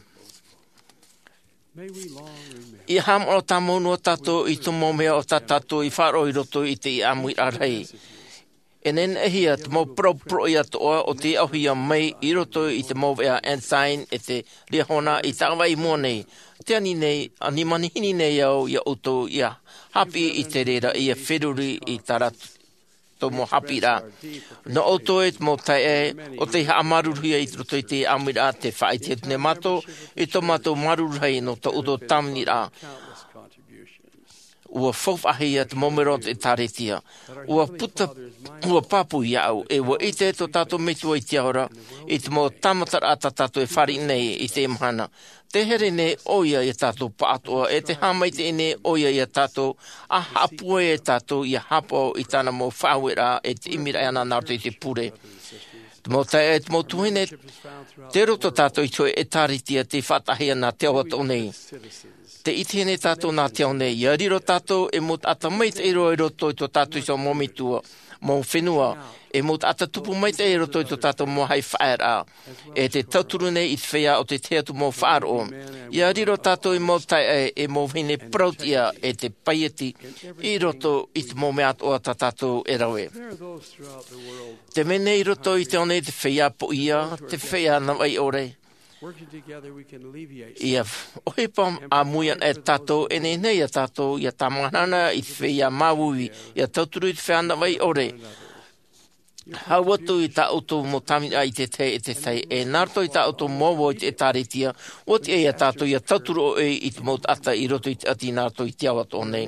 I ham o tamonu o tato i tu momea o tato i wharo i roto i te amui arhei. Enen ehia te mo pro ia toa o te auhia mai I roto I te mo vea ensign e te rehona I tawai mua nei. Te ani nei, ani manihini nei au ia oto ia hapi I te rera ia whiruri I taratu. To mo hapi rā. No oto e mo tae o te haamarurhia I roto I te amira te whae te tune mato I to mato marurhei no to uto tamni rā. Ua whawhahia te momerot e taretia. Ua puta, ua papu I au. E ua ite to tato metua I te ora. I te mo tamatara ata tato e whari nei I te imhana. Te here ne oia I tato paatoa. E te hamai te ne oia I tato. A hapua e tato I hapo I tana mo whawera e te imira ana narto I te pure. Te mo tae e te mo tuhine. Te roto tato I toe e taretia te whatahia na te awato nei. Te itene tātou nā te nei, ia riro tātou e mot ata mai te ero e roto I to tātou I so momitua, mō whenua, e mot ata tupu mai te ero I to tātou mō hai whaera, e te tauturu nei I te whea o te teatu mō whaaro. Ia riro tātou I mō tai e mō hine prautia e te paieti I roto I te mō meat o ta tātou e rawe. Te mene I roto I te one te whea po ia, te whea na wai ore. Ia ohepa a muian e tato e nei a tato ia tamanana I te whea mawui ia tauturu I te wheana vai ore. Hauatu I ta auto mo tamina I te te tei e narto I ta auto mowo I te taretia o te e a tato ia tauturu o e I te mot ata I roto I te ati narto I te awato nei.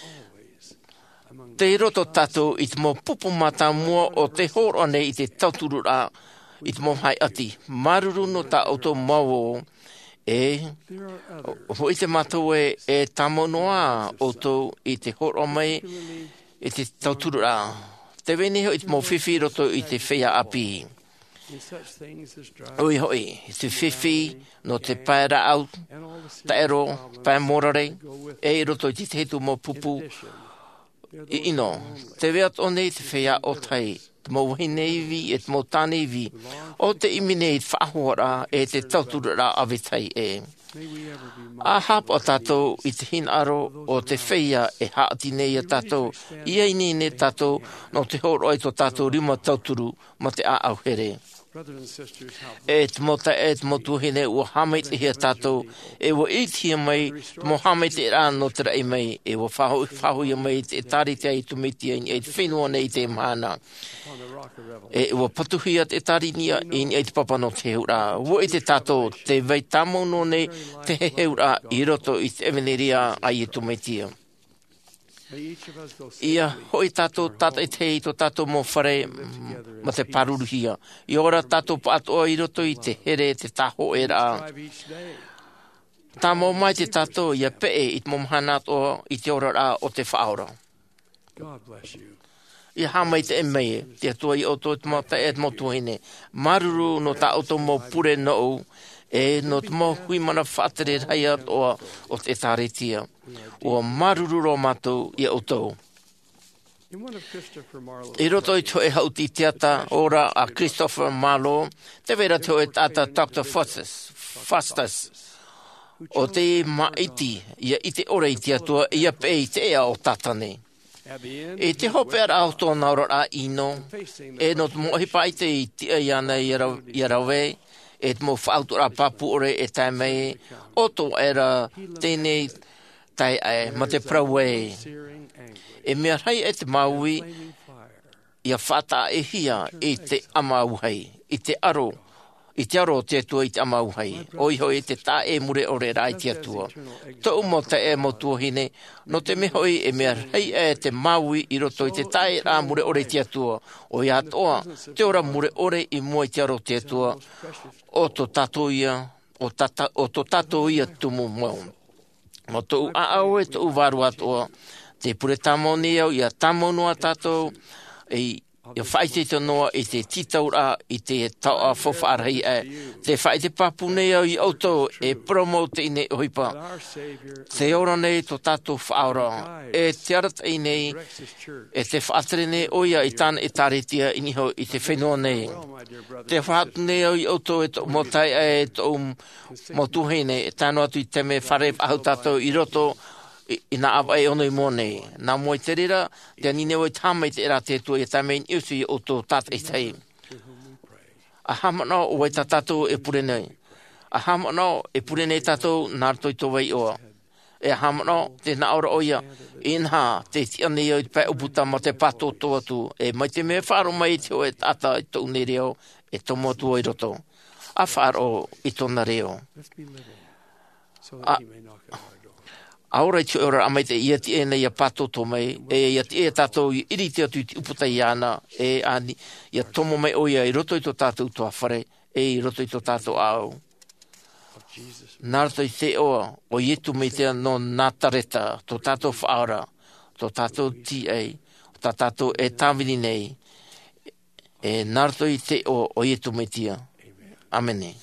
Te roto tato I te mo pupu mata mua o te horo nei I te tauturu rā. I te mo hai ati, maruru no ta auto mawo e ho I te matou e tamonoa auto I te horo mai I te tauturu rā. Te vene ho I te mo whiwhi roto I te whea api. Oi hoi, te whiwhi no te paera au, ta ero, pae morare, e roto I te hetu mo pupu. I ino, te veat o nei te whea o tai. Te mo wahineivi e te mo tāneivi, o te imine I te whaahora e te tauturu rā awetai e. A hapa tātou I te hinaro o te whea e haati nei a tātou, ia ini ne tātou no te horo ai to tātou rima tauturu ma te a auhere. E te mota e te motuhine ua hamei te hia tātou, e ua itia mai, te mo hamei te rā no te rai mai, e ua whahuia mai te taritea I tumitia I te whenua nei te mahana. E ua patuhia te tarinia I te papa no te heura. Ua I te tātou, te vei tamono nei te heura I roto I te eveneria ai I tumitia. Ia hoi tātou tata I te to tātou mō whare ma te paruruhia. I ora tātou pātoa I roto I te here te taho e rā. Tā mō mai te tātou ia pee I te momhana toa I te ora rā o te whaora. Ia hamai te emei te atua I oto te mata e te motuhine. Maruru no tā auto mō pure nou e no te mō hui mana whātere raia o te taretia. O maruru ro mātou I autou. I roto I to e hauti teata ora a Christopher Marlowe, te vera to e tata Dr. Faustus. O te maiti, ia I te ore I te atua, ia pei te ea o tatane. E te hope ar auto naura a ino, e no te mohi pai te I tia iana I rawe, e te mo whautura papu ore e tai mei, o to era tēnei tai ai, ma te praue. E mea rai e te maui, ia whata e hia I te amauhei, I te aro te atua I te amauhei. Oihoi te tā e mure ore rai te atua. Tau mo te e mo tuahine, no te mehoi e mea rai e te maui I roto I te tā e rā mure ore te atua. O ia toa, te ora mure ore I mua I te aro te atua, o to tato ia, o to tato ia tumu mau. Mo tau aau e tau varu atoa, te pure tamoni au, ia tamonua tatou, ia whaite te noa I te titaura I te tau a whawhaarei te whaite papu nei au I auto e promote I nei ohipa. Te ora nei to tātou whaora, e te arata I nei, e te whaatere nei oia I tāna e taretia I niho I te whenua nei. Te whaatu nei au I auto e tō motai e tō motuhene, e tāno atu I te me whare ahu tātou I roto, ina ava e ono I mone. Nā moe te rira, te anine oi tāmai te era te tua I tāmei ni usu I o tō tata I tei. A hamana o wai tātou e pure nei. A hamana e pure nei tātou nār toi tō wai oa. E hamana te na ora oia inha te tiane I te pai uputa ma te pato tō atu. E mai te mea whāro mai te o e tata I tō nei reo e tomo atu o I roto. A whāro I tōna reo. Aora I te ora amai te ia ti e nei a pato tō mai. E ia ti e tātou I iri te atu I uputa I ana. E ani ia tomo mai oia I roto I tō tātou tō awhare. E I roto I tō tātou au. Nārto I te oa, o ietu mei tea no nātareta, tō tātou whaara, tō tātou TA, tō tātou e tāwini nei. E nārto I te oa, o ietu mei tea. Amene.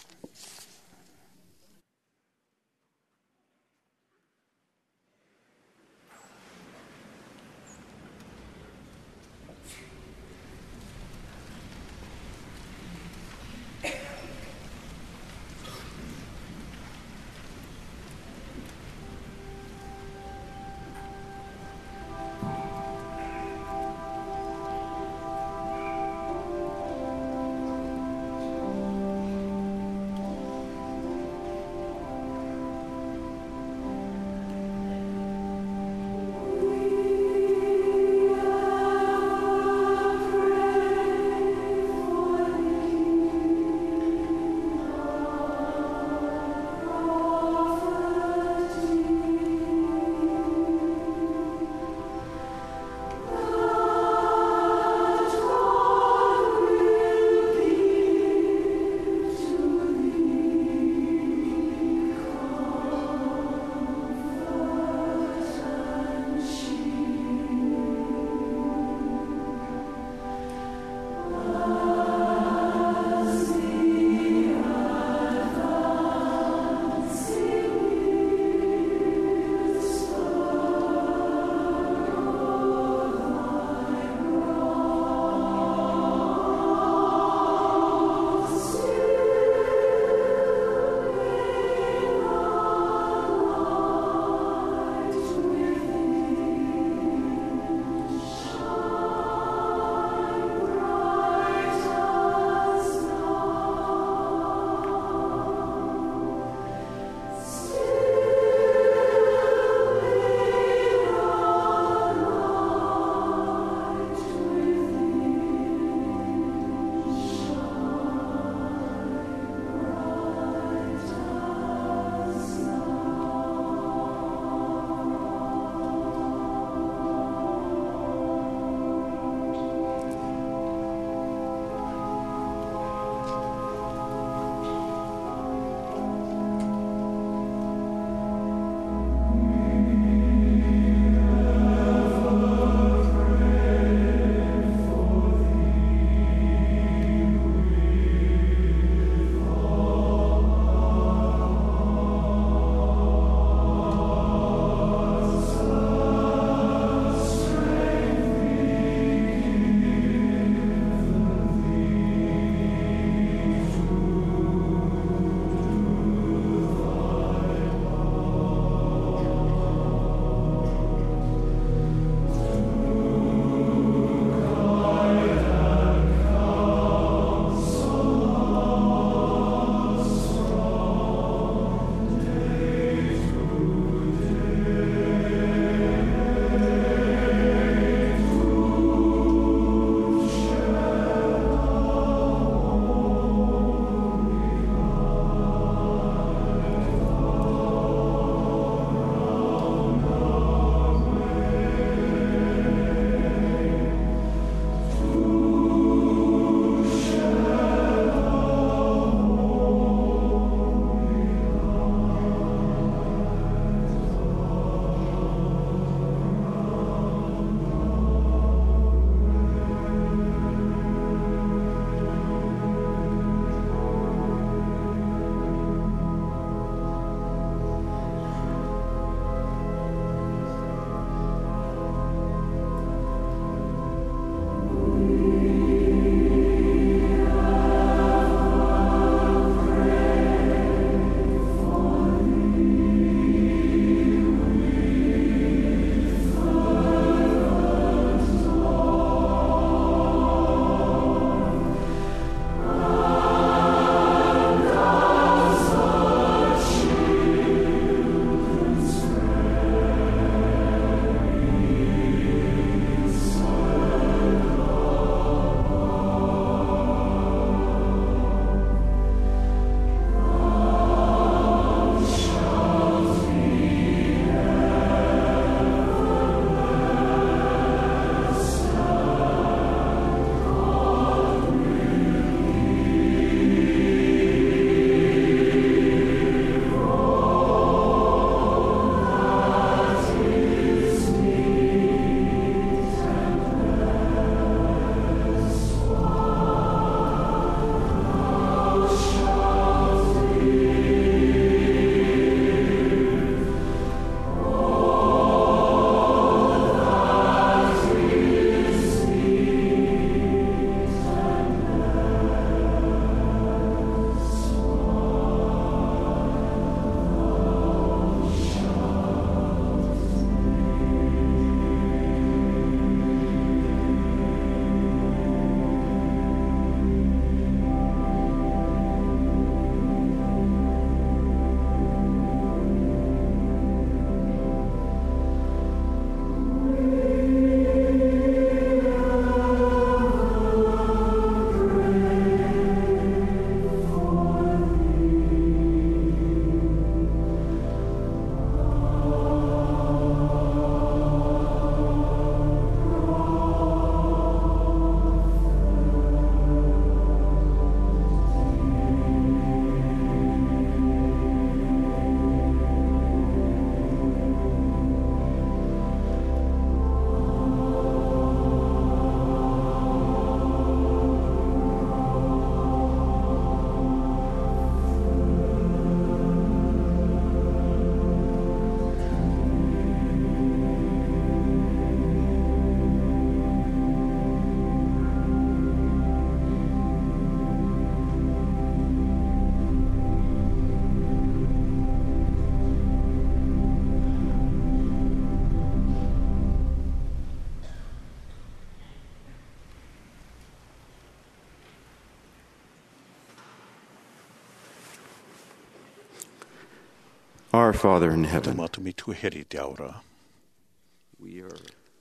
Our Father in heaven, Matu mitu heri te aura. we are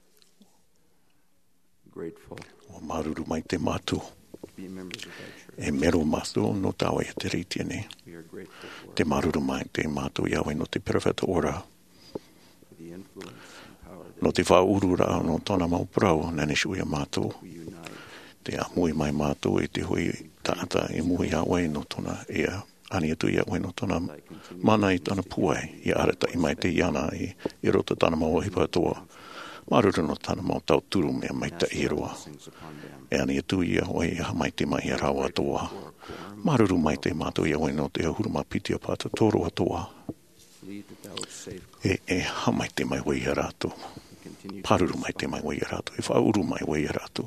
grateful O maruru mai te matu. to be members of that church. E mero masu no tawa e te riti ne. We are grateful for Te maruru mai te matu Yahweh no te perfect ora. the influence and power that No te whaurura no tona mau prau nene shuia matu. we unite. Te amui mai matu e te hui taata e mui Yahweh no tona ea. Ani atu Yahweh no tona mana i tana puai. I arata i mai te iana i rota tana mau hipa toa. Maruru no tana mau tau turu mea mai ta iroa. E ani atu Yahweh ha mai te mai rawa toa. Maruru mai te matu Yahweh no te huruma piti a pata toro toa. Lead that thou would safeguard E ha mai te mai wei ratu. and continue to Paruru mai te mai wei ratu. E whauru mai wei ratu.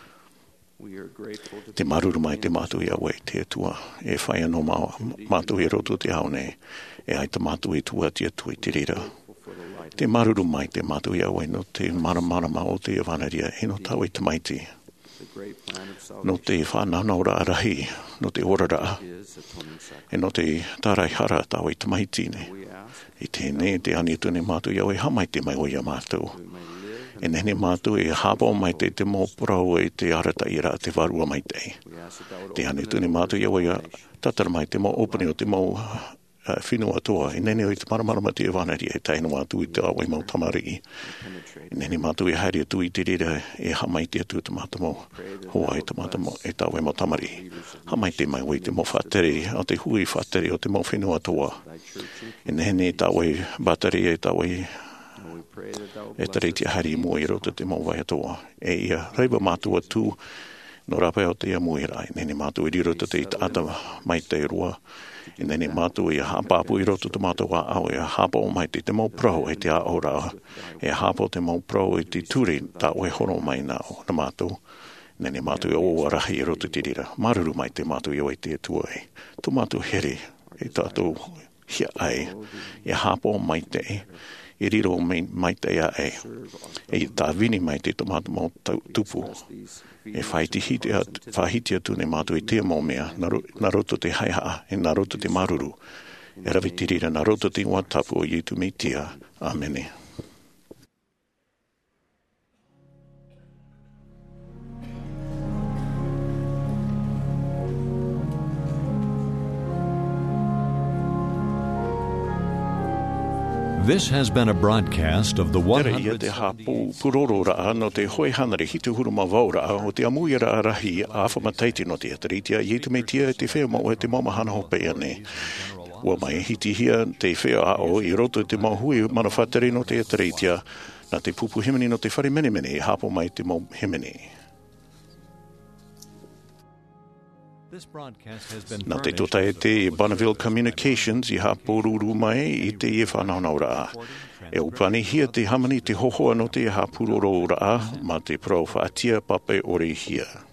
We are grateful to Te maruru mai te matu Yahweh te tua. E whai anō matu i roto te haone. E ai te matu i tua tia tui te rira. for the light Te maruru mai te matu Yahweh no te maramara o te whanaria. E no tau i te maiti. the great plan of No te whananaura arahi. No te orara. is atoning sacrifice. E no te tarai hara tau i te maiti ne. We ask I tēnei te anitu ne matu Yahweh ha mai te mai oia matu. we may live E nene matu e hapo mai te mō prau e te arata i ra te warua mai te. we ask that thou would Te open anitu ne matu Yahweh tatara mai te mō openi o te mō whinua toa. I nene o i te maramarama te whanari e taino atu i te awe mau tamari. I nene matu e haere atu i te rira e hamai te atu te mata mō. Hoa e te mata mō e ta awe mau tamari. Hamai te mai wei te mō whatere, o te hui whatere o te mō whinua toa. I nene ta awe batari e ta awe and we pray that thou would e te reiti hari mua i roto te mau vai atoa. E ia reiba mātua tū no rapai o te ia mua i rai. Nene mātua i roto te ata mai te rua. I nene mātua i hapapu i roto te mātua au. E hapo mai te mau prau e te aora. E hapo te mau prau e te turi ta oe horo mai nao na mātua. Nene mātua i o arahi i roto te rira. Maruru mai te mātua i o e te atua e. Tu mātua here e tātou hia ai. E hapo mai te I riro mai te ia e. E tā vini mai te tomata mō tupu. E whahiti atu ne mātu i tia mō mea, na roto te haiha, e na roto te maruru. E rawi te rira, na roto te watapu o Yetu me tia. Amene. This has been a broadcast of the Tere ia te hapu purorora no te hoi hanare hitu huruma vaura o te amuira arahi a whamataiti no te ataritia Yetu me tia te whea mo e te mamahana hope ane. Ua mai hiti hia te whea ao I roto te mahui manawhatari no te ataritia na te pupu himeni no te whare mene mene I hapo mai te mau himeni. Nā te tota e te Bonneville Communications I hapururu mai I te whanaunaura. E upani hia te hamani te hohoa no te hapuroro ora ma te pro whaatia pape ore hia.